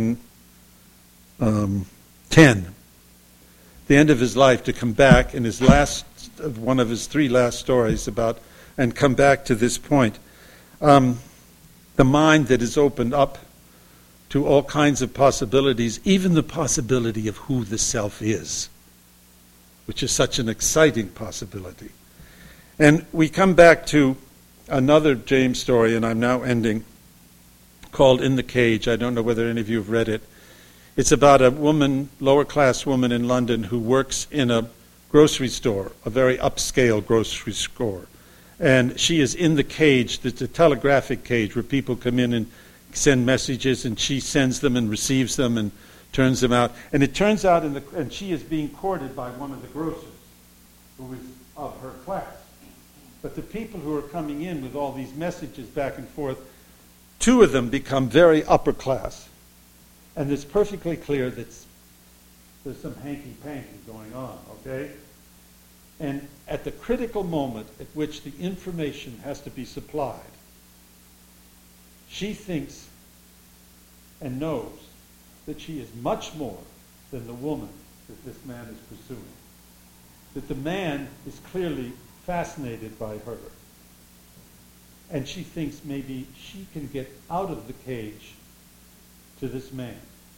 1910, the end of his life, to come back in his last, one of his 3 last stories about, and come back to this point. The mind that is opened up to all kinds of possibilities, even the possibility of who the self is, which is such an exciting possibility. And we come back to another James story, and I'm now ending, called In the Cage. I don't know whether any of you have read it. It's about a woman, lower-class woman in London, who works in a grocery store, a very upscale grocery store. And she is in the cage, it's a telegraphic cage where people come in and send messages, and she sends them and receives them and turns them out. And it turns out, and she is being courted by one of the grocers, who is of her class. But the people who are coming in with all these messages back and forth, 2 of them become very upper class. And it's perfectly clear that there's some hanky-panky going on, okay? And at the critical moment at which the information has to be supplied, she thinks and knows that she is much more than the woman that this man is pursuing. That the man is clearly fascinated by her. And she thinks maybe she can get out of the cage to this man.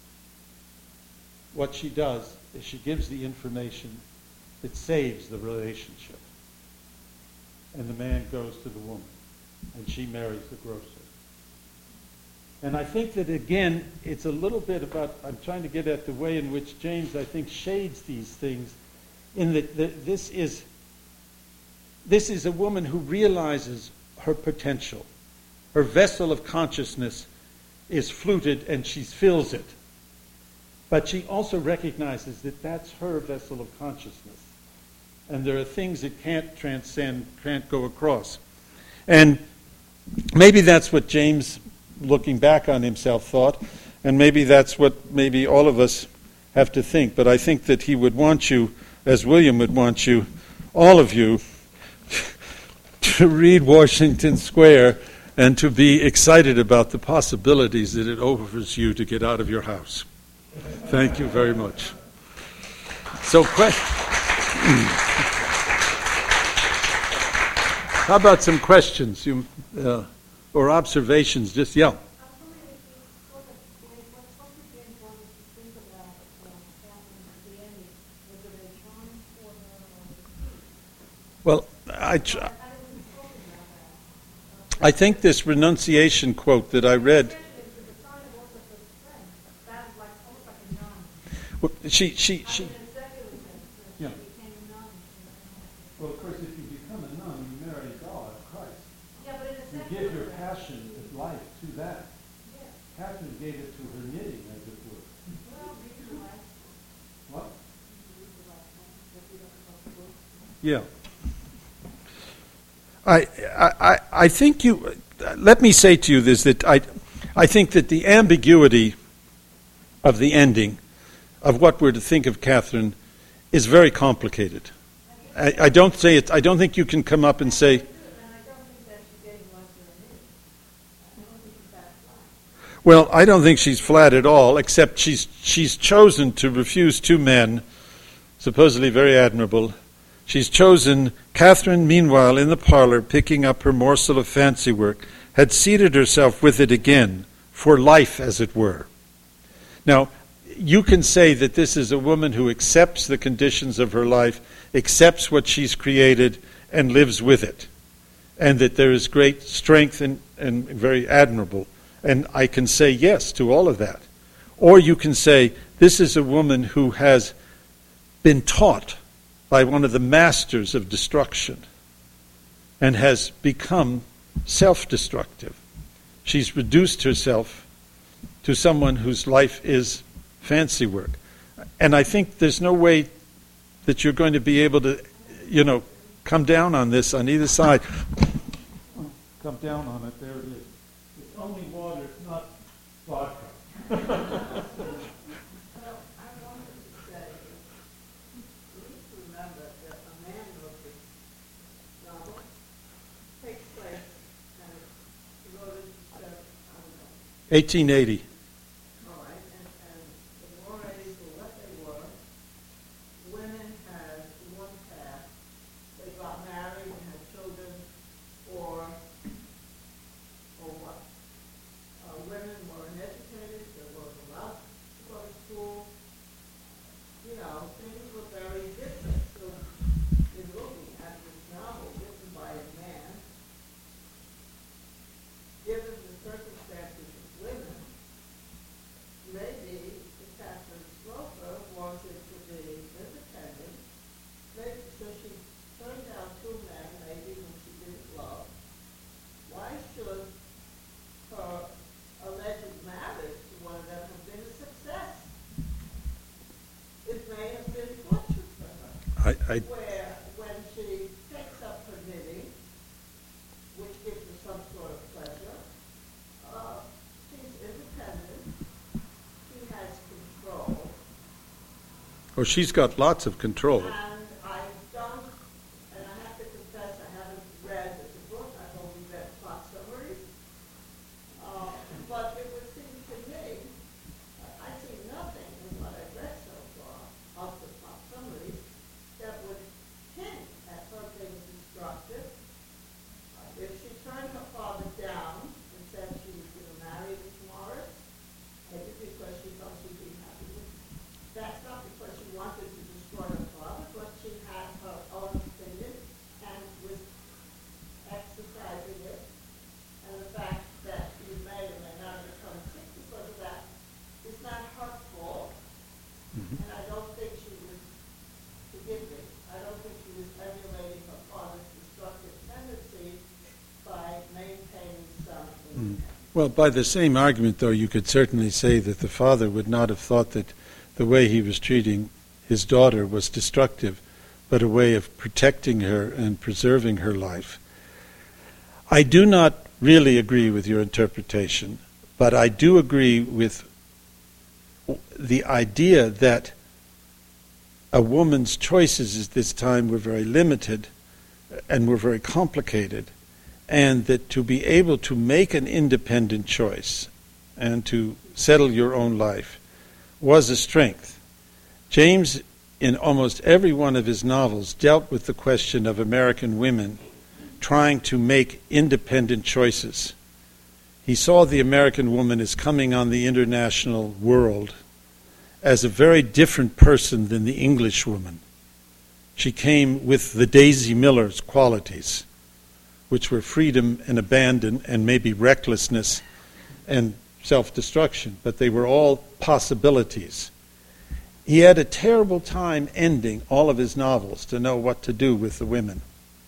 What she does is she gives the information that saves the relationship. And the man goes to the woman, and she marries the grocer. And I think that, again, it's a little bit about, I'm trying to get at the way in which James, I think, shades these things, in that this is a woman who realizes her potential. Her vessel of consciousness is fluted, and she fills it. But she also recognizes that that's her vessel of consciousness. And there are things it can't transcend, can't go across. And maybe that's what James, looking back on himself, thought. And maybe that's what maybe all of us have to think. But I think that he would want you, as William would want you, all of you, to read Washington Square and to be excited about the possibilities that it offers you to get out of your house. Thank you very much. So, how about some questions or observations? Just yell. Well, I think this renunciation quote that I read. Well, she. Yeah. Well, of course, if you become a nun, you marry God, Christ. You give your passion of life to that. Catherine gave it to her knitting, as it were. What? Yeah. I think you. Let me say to you this: that I think that the ambiguity of the ending of what we're to think of Catherine is very complicated. I don't say it. I don't think you can come up and say. Well, I don't think she's flat at all. Except she's chosen to refuse 2 men, supposedly very admirable. She's chosen. Catherine, meanwhile, in the parlor, picking up her morsel of fancy work, had seated herself with it again, for life, as it were. Now, you can say that this is a woman who accepts the conditions of her life, accepts what she's created, and lives with it. And that there is great strength and very admirable. And I can say yes to all of that. Or you can say, this is a woman who has been taught by one of the masters of destruction and has become self-destructive. She's reduced herself to someone whose life is fancy work. And I think there's no way that you're going to be able to, come down on this on either side. Come down on it, there it is. It's only water, it's not vodka. Well, I wanted to say, we need to remember that a man wrote this novel, takes place, and he wrote it, I don't know, 1880. all right, and the war aids were what they were. Women had one path. They got married and had children, or what? Women were uneducated, they weren't allowed to go to school. Things were very different. So in looking at this novel written by a man, given the circumstances of women, maybe Catherine Sloper wanted to be independent. Maybe so she turned down two men, maybe whom she didn't love. Why should her alleged marriage to one of them have been a success? It may have been fortunate for her. Where when she takes up her knitting, which gives her some sort of pleasure, she's independent. She has control. Oh, she's got lots of control. And I have to confess, I haven't read the book. I've only read plot summaries. But it would seem to me, I see nothing in what I've read so far of the plot summaries that would hint at her being destructive. If she turned her father down and said she was going to marry this Morris, maybe because she thought she'd be happy with him. That's not because she wanted to destroy her father, but she had her own opinion and was exercising it. And the fact that she may or may not become sick because of that is not her fault. And I don't think she was, forgive me, I don't think she was emulating her father's destructive tendencies by maintaining some independence. Well, by the same argument, though, you could certainly say that the father would not have thought that the way he was treating his daughter was destructive, but a way of protecting her and preserving her life. I do not really agree with your interpretation, but I do agree with the idea that a woman's choices at this time were very limited and were very complicated, and that to be able to make an independent choice and to settle your own life was a strength. James, in almost every one of his novels, dealt with the question of American women trying to make independent choices. He saw the American woman as coming on the international world as a very different person than the English woman. She came with the Daisy Miller's qualities, which were freedom and abandon and maybe recklessness and self-destruction, but they were all possibilities. He had a terrible time ending all of his novels to know what to do with the women,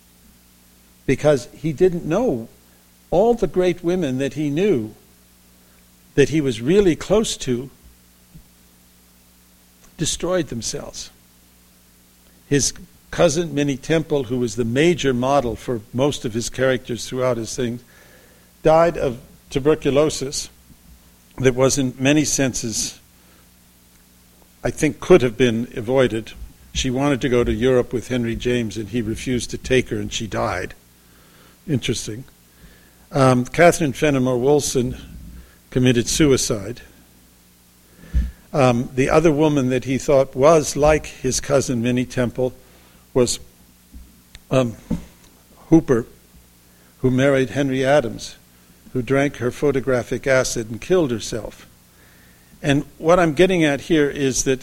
because he didn't know all the great women that he knew, that he was really close to, destroyed themselves. His cousin, Minnie Temple, who was the major model for most of his characters throughout his things, died of tuberculosis that was in many senses, I think, could have been avoided. She wanted to go to Europe with Henry James, and he refused to take her, and she died. Interesting. Catherine Fenimore Wilson committed suicide. The other woman that he thought was like his cousin Minnie Temple was Hooper, who married Henry Adams, who drank her photographic acid and killed herself. And what I'm getting at here is that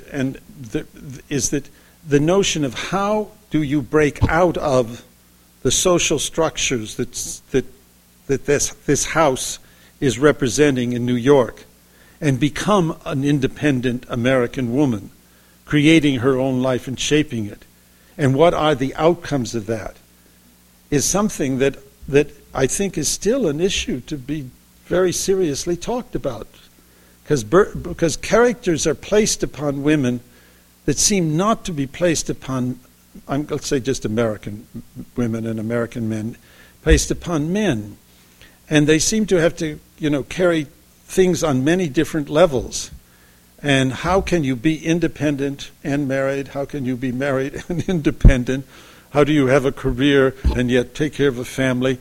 the notion of how do you break out of the social structures that this house is representing in New York and become an independent American woman creating her own life and shaping it. And what are the outcomes of that is something that I think is still an issue to be very seriously talked about. Because characters are placed upon women that seem not to be placed upon, let's say just American women and American men, placed upon men. And they seem to have to, carry things on many different levels. And how can you be independent and married? How can you be married and independent? How do you have a career and yet take care of a family?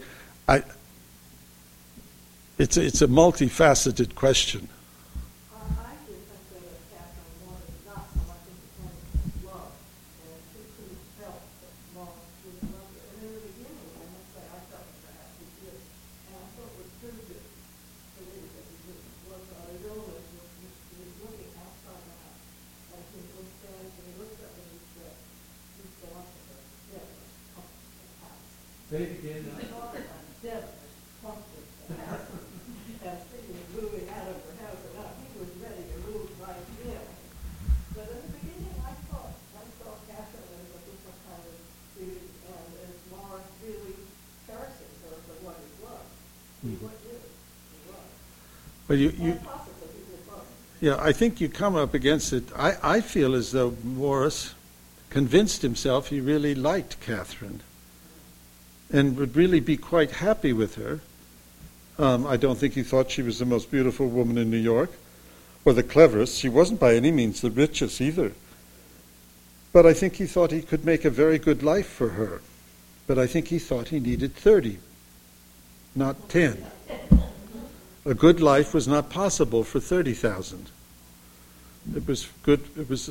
It's a multifaceted question. I do think that Catherine wanted not so much independence as love, and she couldn't help but love with love. And in the beginning, I must say, I felt perhaps he did, and I thought it was pretty good to me that he did. Was Idola was looking outside the house, and he was standing, and he looked up and he said, "He's gone to the devil's comfortable house." Say it again. He thought it was devil's comfortable house. And she was moving out of her house, and he was ready to move right in. But in the beginning, I saw Catherine as a different kind of beauty, and as Morris really cherishes her for what he was. What is he was? Well, And possibly he did both. yeah, I think you come up against it. I feel as though Morris convinced himself he really liked Catherine and would really be quite happy with her. I don't think he thought she was the most beautiful woman in New York or the cleverest. She wasn't by any means the richest either. But I think he thought he could make a very good life for her. But I think he thought he needed 30, not 10. A good life was not possible for 30,000. It was good, it was,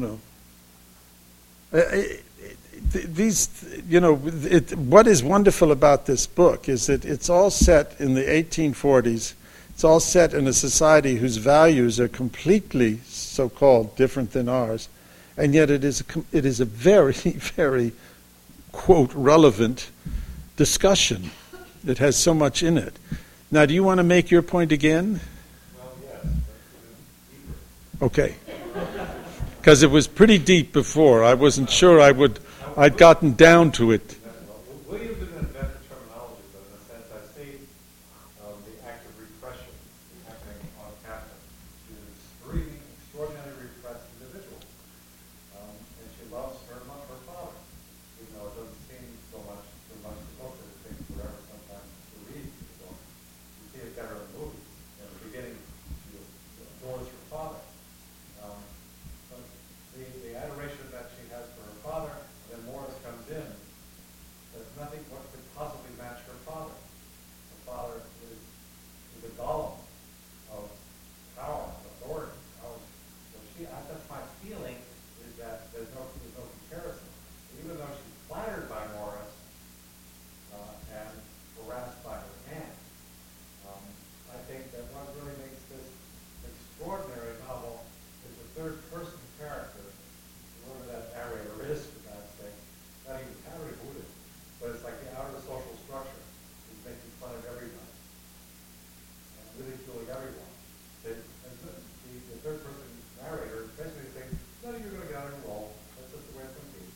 what is wonderful about this book is that it's all set in the 1840s. It's all set in a society whose values are completely, so-called, different than ours, and yet it is a very, very, quote, relevant discussion. It has so much in it. Now, do you want to make your point again? Well, yes, but Okay. Because it was pretty deep before. I wasn't sure I'd gotten down to it. William didn't invent the terminology, but in a sense, I see the act of repression happening on Catherine. She's an extraordinarily repressed individual, and she loves her father, even though it doesn't seem too much to go for. It takes forever sometimes to read the book. You see it better in the movies. In the beginning, she adores her father. But the adoration that she has for her father, then Morris comes in, there's nothing what could possibly match her father. Her father is a golem of power, of authority. That's my feeling, is that there's no comparison. Even though she's flattered by Morris and harassed by her aunt, I think that what really makes this extraordinary novel is the third person character, whoever that narrator is, for God's sake. Not even Harry Buddha, but it's like the outer social structure. He's making fun of everybody and ridiculing everyone. The third person narrator basically thinks, no, you're going to get on your roll. That's just the way it's going to be.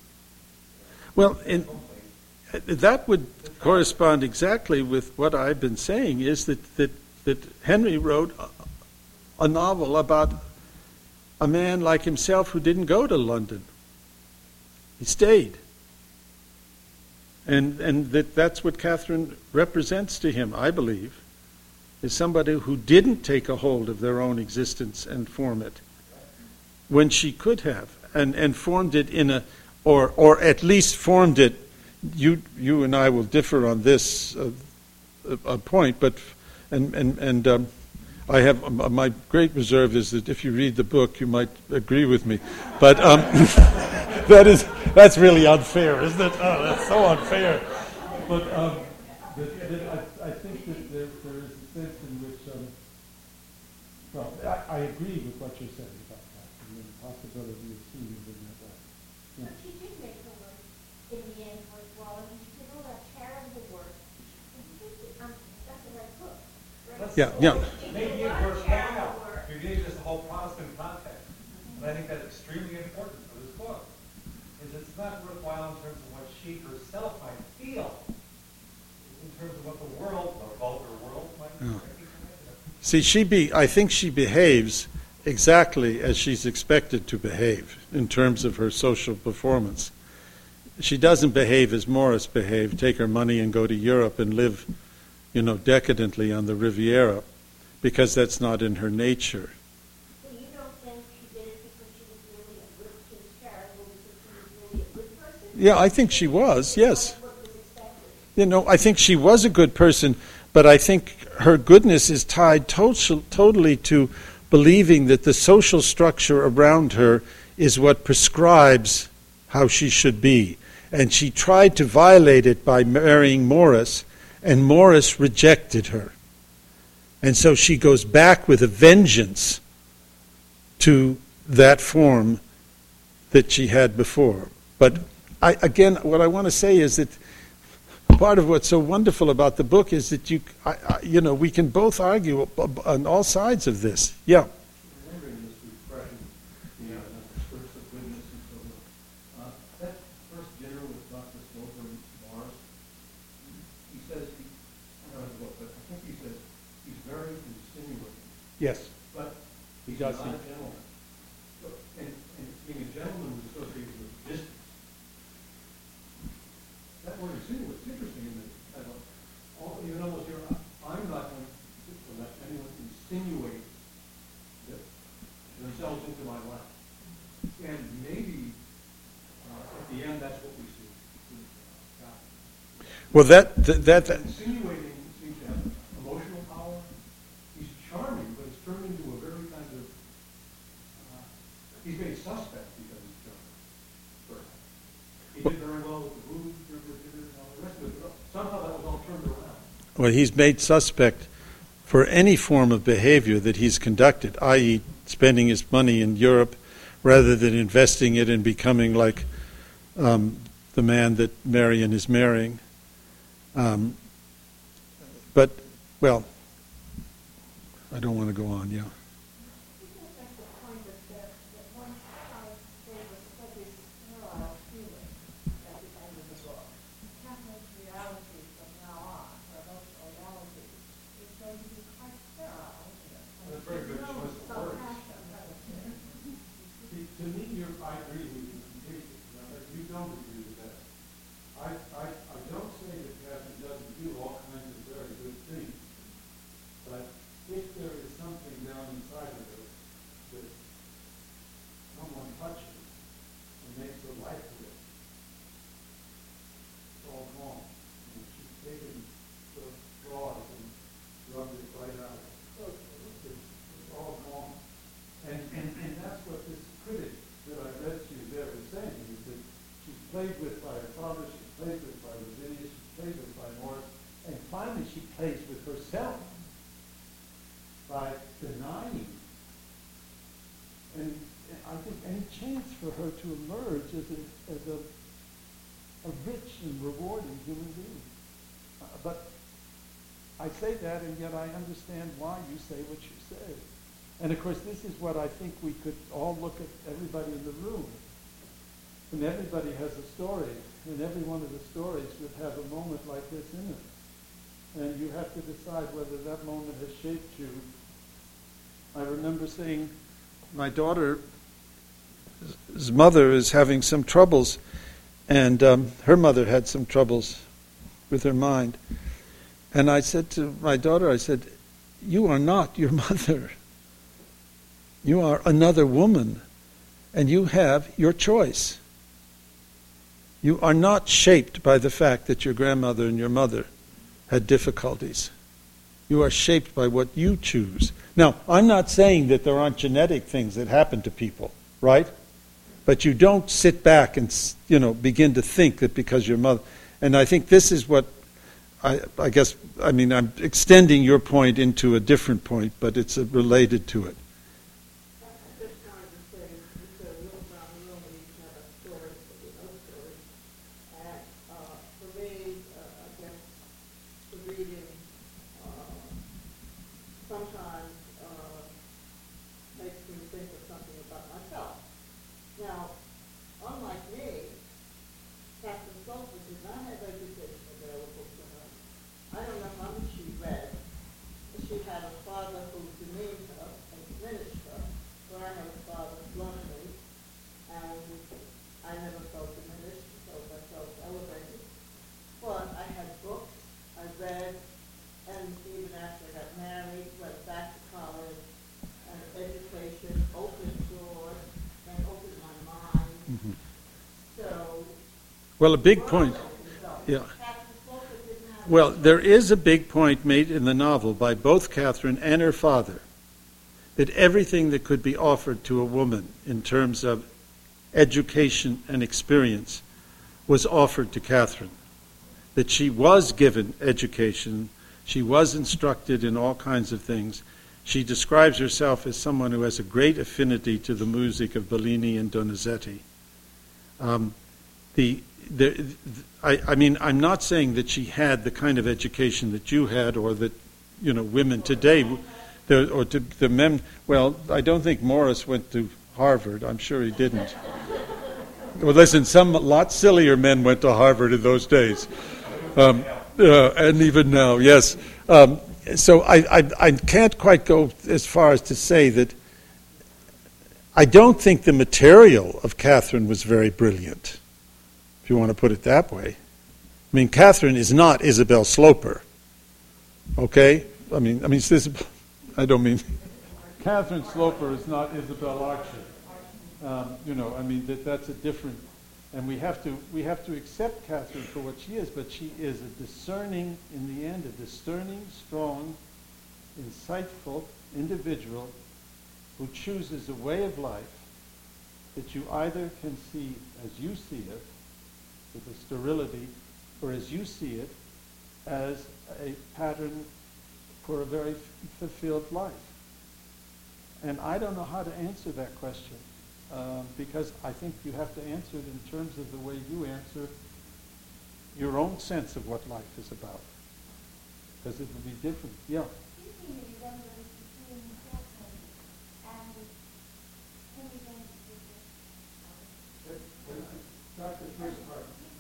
Well, that would correspond exactly with what I've been saying, is that Henry wrote a novel about a man like himself who didn't go to London. He stayed. And that's what Catherine represents to him, I believe, is somebody who didn't take a hold of their own existence and form it when she could have, and formed it or at least formed it. You and I will differ on this a point, but I have my great reserve is that if you read the book, you might agree with me, but that's really unfair, isn't it? Oh, that's so unfair. But I think that there is a sense in which, well, I agree with what you're saying about that, and the possibility of seeing it in that way. Yeah. But she did make her work in the end worthwhile. I mean, she did all that charitable work. That's the right book. Right? Yeah. Maybe it works now. You gave us the whole Protestant context. And I think that's extremely important. is it's not worthwhile in terms of what she herself might feel, in terms of what the world, the vulgar world, might recognize. See, I think she behaves exactly as she's expected to behave in terms of her social performance. She doesn't behave as Morris behaved, take her money and go to Europe and live, decadently on the Riviera, because that's not in her nature. So you don't think she did it because she was really a good, she was charitable because she was really a good person? Yeah, I think she was, yes. What was expected? I think she was a good person, but I think her goodness is tied totally to believing that the social structure around her is what prescribes how she should be. And she tried to violate it by marrying Morris, and Morris rejected her. And so she goes back with a vengeance to that form that she had before. But what I want to say is that part of what's so wonderful about the book is that we can both argue on all sides of this. Yeah. Remembering this repression, the spirits of goodness and so on. That first dinner with Dr. Sloper and Morris, he says, I don't know the book, but I think he says he's very insinuating, Yes. but He he's does. not a gentleman. So, and being a gentleman is associated with distance. That word insinuate is interesting in the title. You can almost hear, I'm not going to let anyone insinuate themselves into my life. And maybe at the end that's what we see. Well, that Insinuating seems to have emotional power. He's charming, but it's turned into a very kind of, he's made suspect because he's charming. Perhaps. He did very well with the booze, and all the rest of it, but somehow that was all turned around. well, he's made suspect for any form of behavior that he's conducted, i.e., spending his money in Europe rather than investing it in becoming like the man that Marion is marrying. But, well, I don't want to go on, yeah. I think that's the point that one side there was such this sterile feeling at the end of the book. Catherine's reality from now on, her emotional reality, is going to be quite sterile, isn't it? That's very good No choice of words. self-passion, right? To me, I agree with you completely. You don't agree with that. I don't say that Catherine doesn't do all kinds of very good things, but if there is something down inside of her that someone touches and makes her life live, it's all gone. And she's taken the straws and rubbed it right out. It's all gone. And that's what this critic that I read to you there was saying, is that she's played with by her father, she's played with by Lavinia, she's played with by Morris, and finally she plays with herself by denying. And I think any chance for her to emerge as a rich and rewarding human being. But I say that, and yet I understand why you say what you say. And of course, this is what I think we could all look at everybody in the room. And everybody has a story, and every one of the stories would have a moment like this in it. And you have to decide whether that moment has shaped you. I remember saying, my daughter's mother is having some troubles, and her mother had some troubles with her mind. And I said to my daughter, I said, you are not your mother. You are another woman, and you have your choice. You are not shaped by the fact that your grandmother and your mother had difficulties. You are shaped by what you choose. Now, I'm not saying that there aren't genetic things that happen to people, right? But you don't sit back and, begin to think that because your mother... And I think this is what I guess, I'm extending your point into a different point, but it's related to it. I just wanted to say, you said a little down the road, we each have a story, but we know stories. And for me, I guess the reading sometimes makes me think of something about myself. Now, unlike me, Catherine Sullivan did not have education available to her. I don't know how much she read. She had a father who demeaned her and diminished her, where I had a father who loved me, and I never felt diminished, because I felt elevated. But I had books, I read, and even after I got married, went back to college, and education opened doors and opened my mind. So, Well, a big point. Yeah. Well, there is a big point made in the novel by both Catherine and her father that everything that could be offered to a woman in terms of education and experience was offered to Catherine. That she was given education, she was instructed in all kinds of things. She describes herself as someone who has a great affinity to the music of Bellini and Donizetti. I mean, I'm not saying that she had the kind of education that you had, or that, you know, women today, or to the men. Well, I don't think Morris went to Harvard. I'm sure he didn't. Well, listen, some lot sillier men went to Harvard in those days, and even now, yes. So I can't quite go as far as to say that I don't think the material of Catherine was very brilliant, if you want to put it that way. I mean, Catherine is not Isabel Sloper, okay? I mean, I don't mean... Catherine Sloper is not Isabel Archer. You know, I mean, that's a different... And we have to accept Catherine for what she is, but she is a discerning, in the end, a discerning, strong, insightful individual who chooses a way of life that you either can see as you see it, with a sterility, or as you see it, as a pattern for a very fulfilled life. And I don't know how to answer that question, because I think you have to answer it in terms of the way you answer your own sense of what life is about. Because it will be different. Yeah. Not the first part.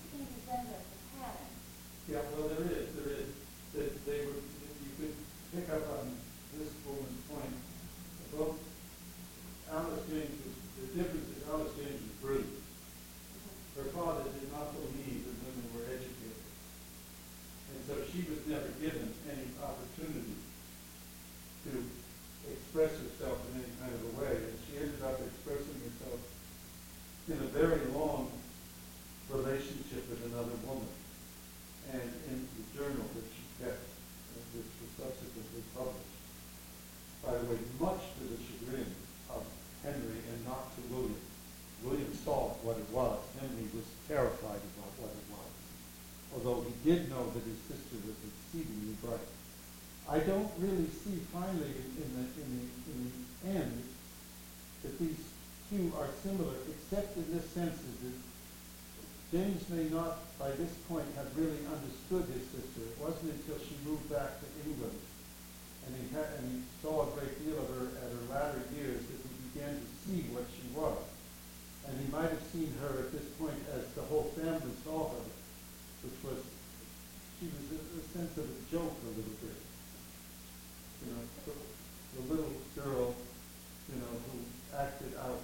Yeah, well, there is. You could pick up on this woman's point. Well, Alice James the difference is Alice James was brilliant. Her father did not believe that women were educated. And so she was never given any opportunity to express herself in any kind of a way. And she ended up expressing herself in a very long relationship with another woman, and in the journal that she kept, which was subsequently published. By the way, much to the chagrin of Henry and not to William. William saw what it was. Henry was terrified about what it was, although he did know that his sister was exceedingly bright. I don't really see finally in the end that these two are similar, except in this sense is that James may not, by this point, have really understood his sister. It wasn't until she moved back to England and he saw a great deal of her at her latter years that he began to see what she was. And he might have seen her at this point as the whole family saw her, which was, she was a sense of a joke a little bit. You know, the little girl, you know, who acted out,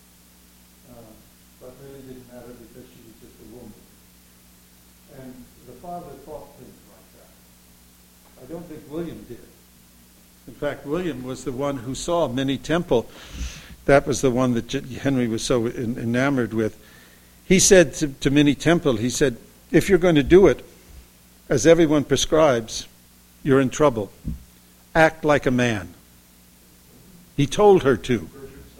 but really didn't matter because she was just a woman. And the father thought things like that. I don't think William did. In fact, William was the one who saw Minnie Temple. That was the one that Henry was so enamored with. He said to Minnie Temple, he said, if you're going to do it, as everyone prescribes, you're in trouble. Act like a man. He told her to.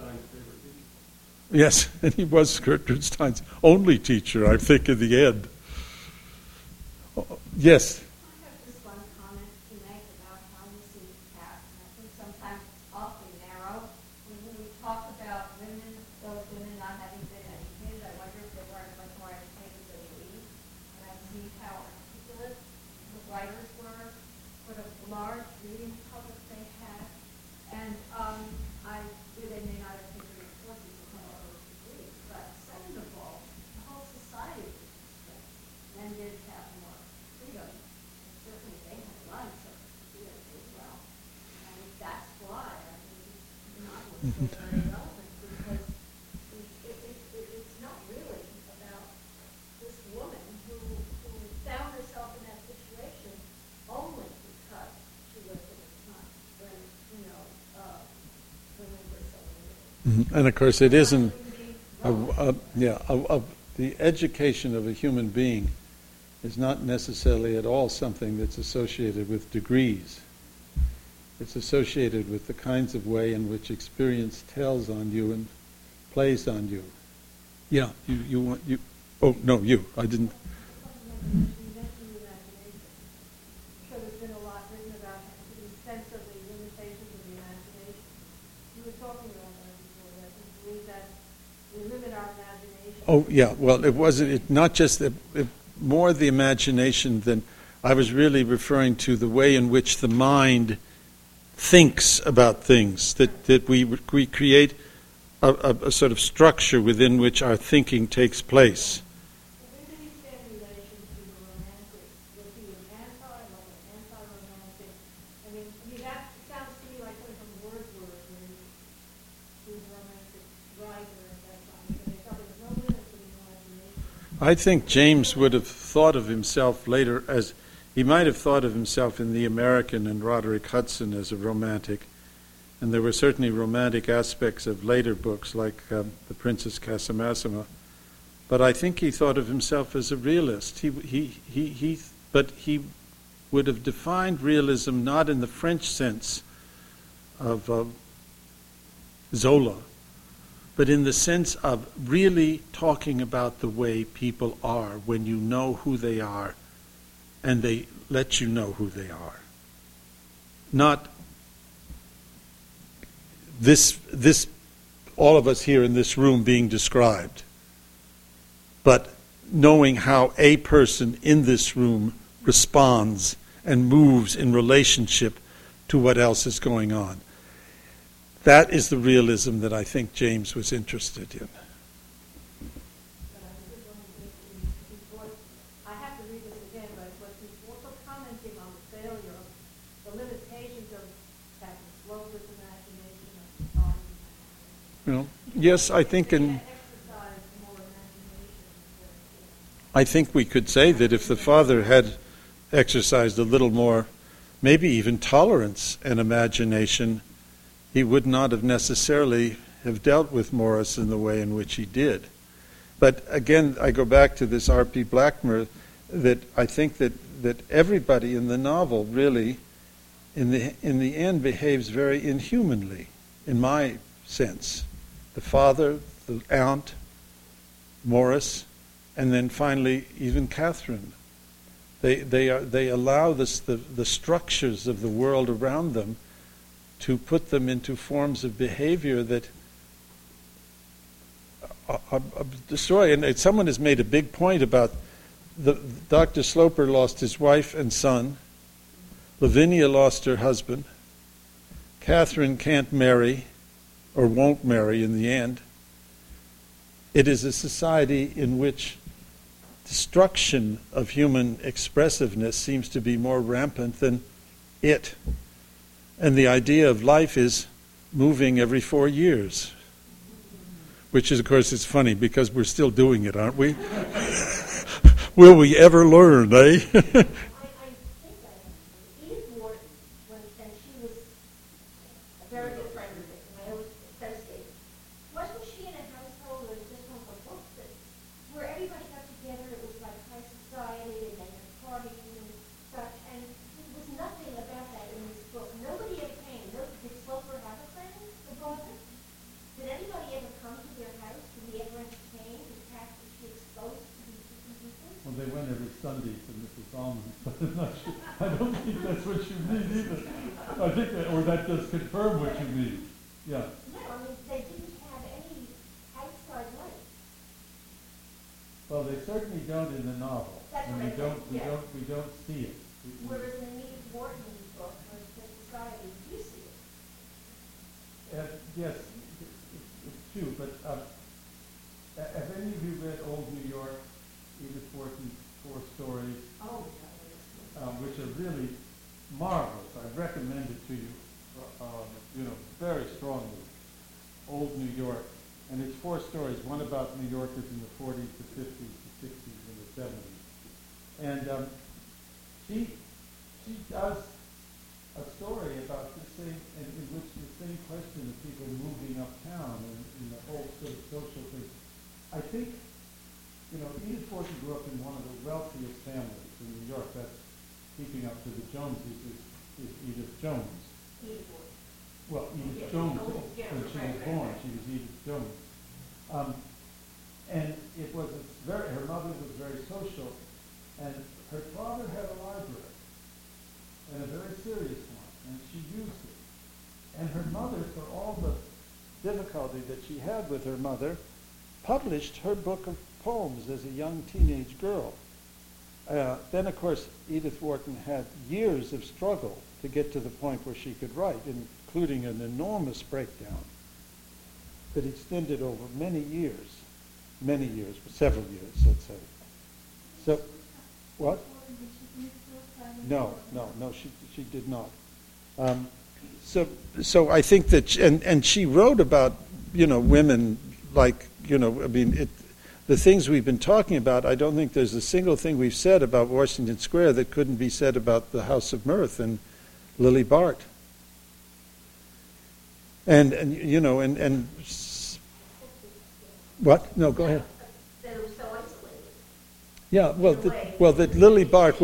Yes, and he was Gertrude Stein's only teacher, I think, in the end. Yes? I have just one comment to make about how we see cats. I think sometimes it's awfully narrow. When we talk about women, those women not having been educated, I wonder if they weren't much more educated than we. And I see how articulate the writers were, what a large reading public they had. And they may not have taken the courses to come up with degrees, but second of all, the whole society was very relevant because it's not really about this woman who found herself in that situation only because she lived in a time when, women were so limited. And of course, it isn't. The education of a human being is not necessarily at all something that's associated with degrees. It's associated with the kinds of way in which experience tells on you and plays on you. Yeah, you. Oh no, you. I didn't. You mentioned the imagination. I'm sure there's been a lot written about the sense of the limitations of the imagination. You were talking about that before, that you believe that we limit our imagination. Oh yeah. Well, it wasn't. Not just more the imagination than I was really referring to the way in which the mind thinks about things. That we create a sort of structure within which our thinking takes place. Where do you stand in relation to the romantic? Was he an anti-romantic? I mean, that sounds to me like coming from Wordsworth, when he was a romantic writer at that time. They felt there was no limit to the imagination. I think James would have thought of himself later as, he might have thought of himself in The American and Roderick Hudson as a romantic, and there were certainly romantic aspects of later books like The Princess Casamassima. But I think he thought of himself as a realist. But he would have defined realism not in the French sense of Zola, but in the sense of really talking about the way people are when you know who they are and they let you know who they are. Not this all of us here in this room being described, but knowing how a person in this room responds and moves in relationship to what else is going on. That is the realism that I think James was interested in. I have to read this again, but he's also commenting on the failure of the limitations of Captain Sloper's imagination of the song. Yes, I think I think we could say that if the father had exercised a little more, maybe even tolerance and imagination, he would not have necessarily have dealt with Morris in the way in which he did. But again, I go back to this R.P. Blackmer, that I think that everybody in the novel really, in the end, behaves very inhumanly, in my sense. The father, the aunt, Morris, and then finally even Catherine. They allow the structures of the world around them to put them into forms of behavior that destroy. And someone has made a big point about Dr. Sloper lost his wife and son. Lavinia lost her husband. Catherine can't marry, or won't marry in the end. It is a society in which destruction of human expressiveness seems to be more rampant than it. And the idea of life is moving every 4 years. Which is, of course, it's funny because we're still doing it, aren't we? Will we ever learn, eh? I think that Edith Wharton, and she was a very good friend of mine when I was devastated. Wasn't she in a household that was just one of books that where everybody got together? It was like high society, and they had parties and such. And there was nothing about that in this book. Nobody ever came. Did Sloper have a friend, a brother? Did anybody ever come to their house? Did he ever entertain? Was she exposed to these different people? Well, they went every Sunday to Mrs. Almond, but I'm not sure. I don't think that's what you mean either. I think or that does confirm what you mean. Yeah. No, I mean, they didn't have any outside life. Well, they certainly don't in the novel. That's and what I think, yeah. we don't see it. Whereas in Edith Wharton's book, First Society, you see it. Yes, it's true, but have any of you read Old New York, Edith Wharton's 4 stories, Oh, which are really marvelous? I recommend it to you, very strongly. New York, and it's 4 stories, one about New Yorkers in the 40s, the 50s, the 60s, and the 70s. And she does a story about the same, in which the same question of people moving uptown and the whole sort of social thing. I think, Edith Wharton grew up in one of the wealthiest families in New York. That's keeping up to the Joneses is Edith Jones. Well, Edith Jones, when she was born, she was Edith Jones. And it was her mother was very social, and her father had a library, and a very serious one, and she used it. And her mother, for all the difficulty that she had with her mother, published her book of poems as a young teenage girl. Then, of course, Edith Wharton had years of struggle to get to the point where she could write, including an enormous breakdown that extended over many years, several years, let's say. So, what? No, she did not. So I think that, and she wrote about, women like, the things we've been talking about. I don't think there's a single thing we've said about Washington Square that couldn't be said about the House of Mirth and Lily Bart. And what? No, go ahead. They were so isolated. Yeah, well, that Lily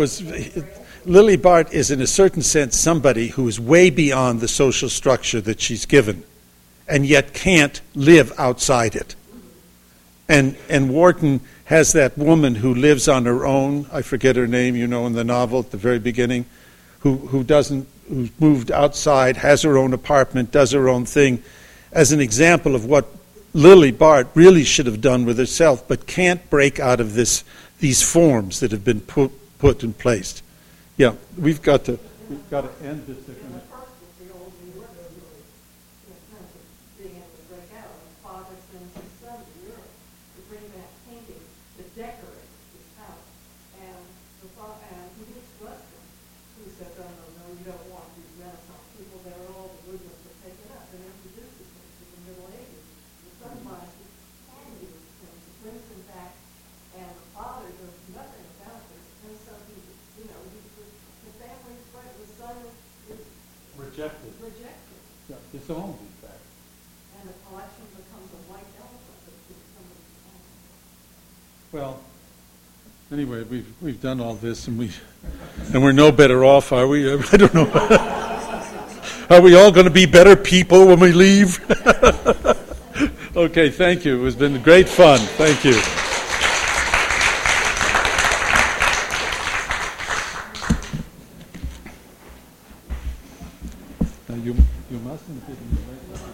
Bart is in a certain sense somebody who is way beyond the social structure that she's given, and yet can't live outside it. And Wharton has that woman who lives on her own. I forget her name, in the novel at the very beginning, who's moved outside, has her own apartment, does her own thing, as an example of what Lily Bart really should have done with herself, but can't break out of these forms that have been put in place. Yeah, we've got to end this. Being able to break out, and father sends his son to Europe to bring back painting to decorate his house. And he meets Ruskin, who says, "Oh no, you don't want these Renaissance people. They're all the movements are taken up," and introduces him to the Middle Ages. The son buys his candy with him, brings him back, and the father does nothing about this. And so the family's right. The son is Rejected. Yeah, disowned, in fact. And the collection becomes a white elephant that somebody's own. Well, anyway, we've done all this, and we're no better off, are we? I don't know. Are we all going to be better people when we leave? Okay, thank you. It's been great fun. Thank you. Now you mustn't give me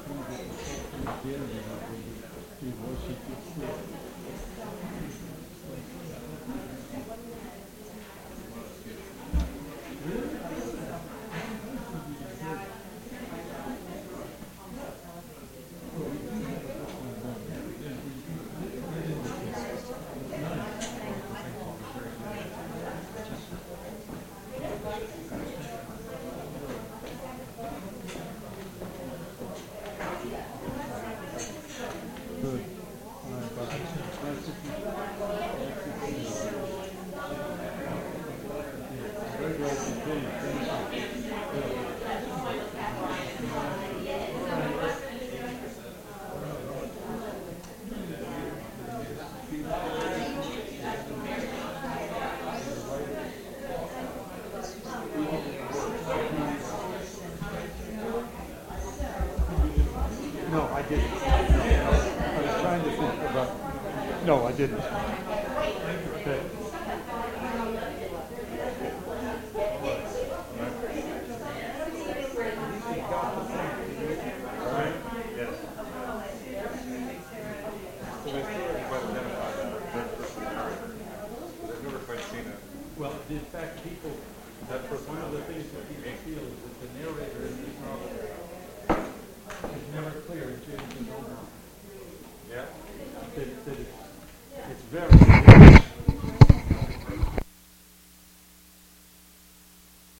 No, I didn't. I was trying to think about... No, I didn't. Okay. Well, in fact, people, one of the things that people feel is that the narrator in this novel is never clear in James' own. Yeah? That it's very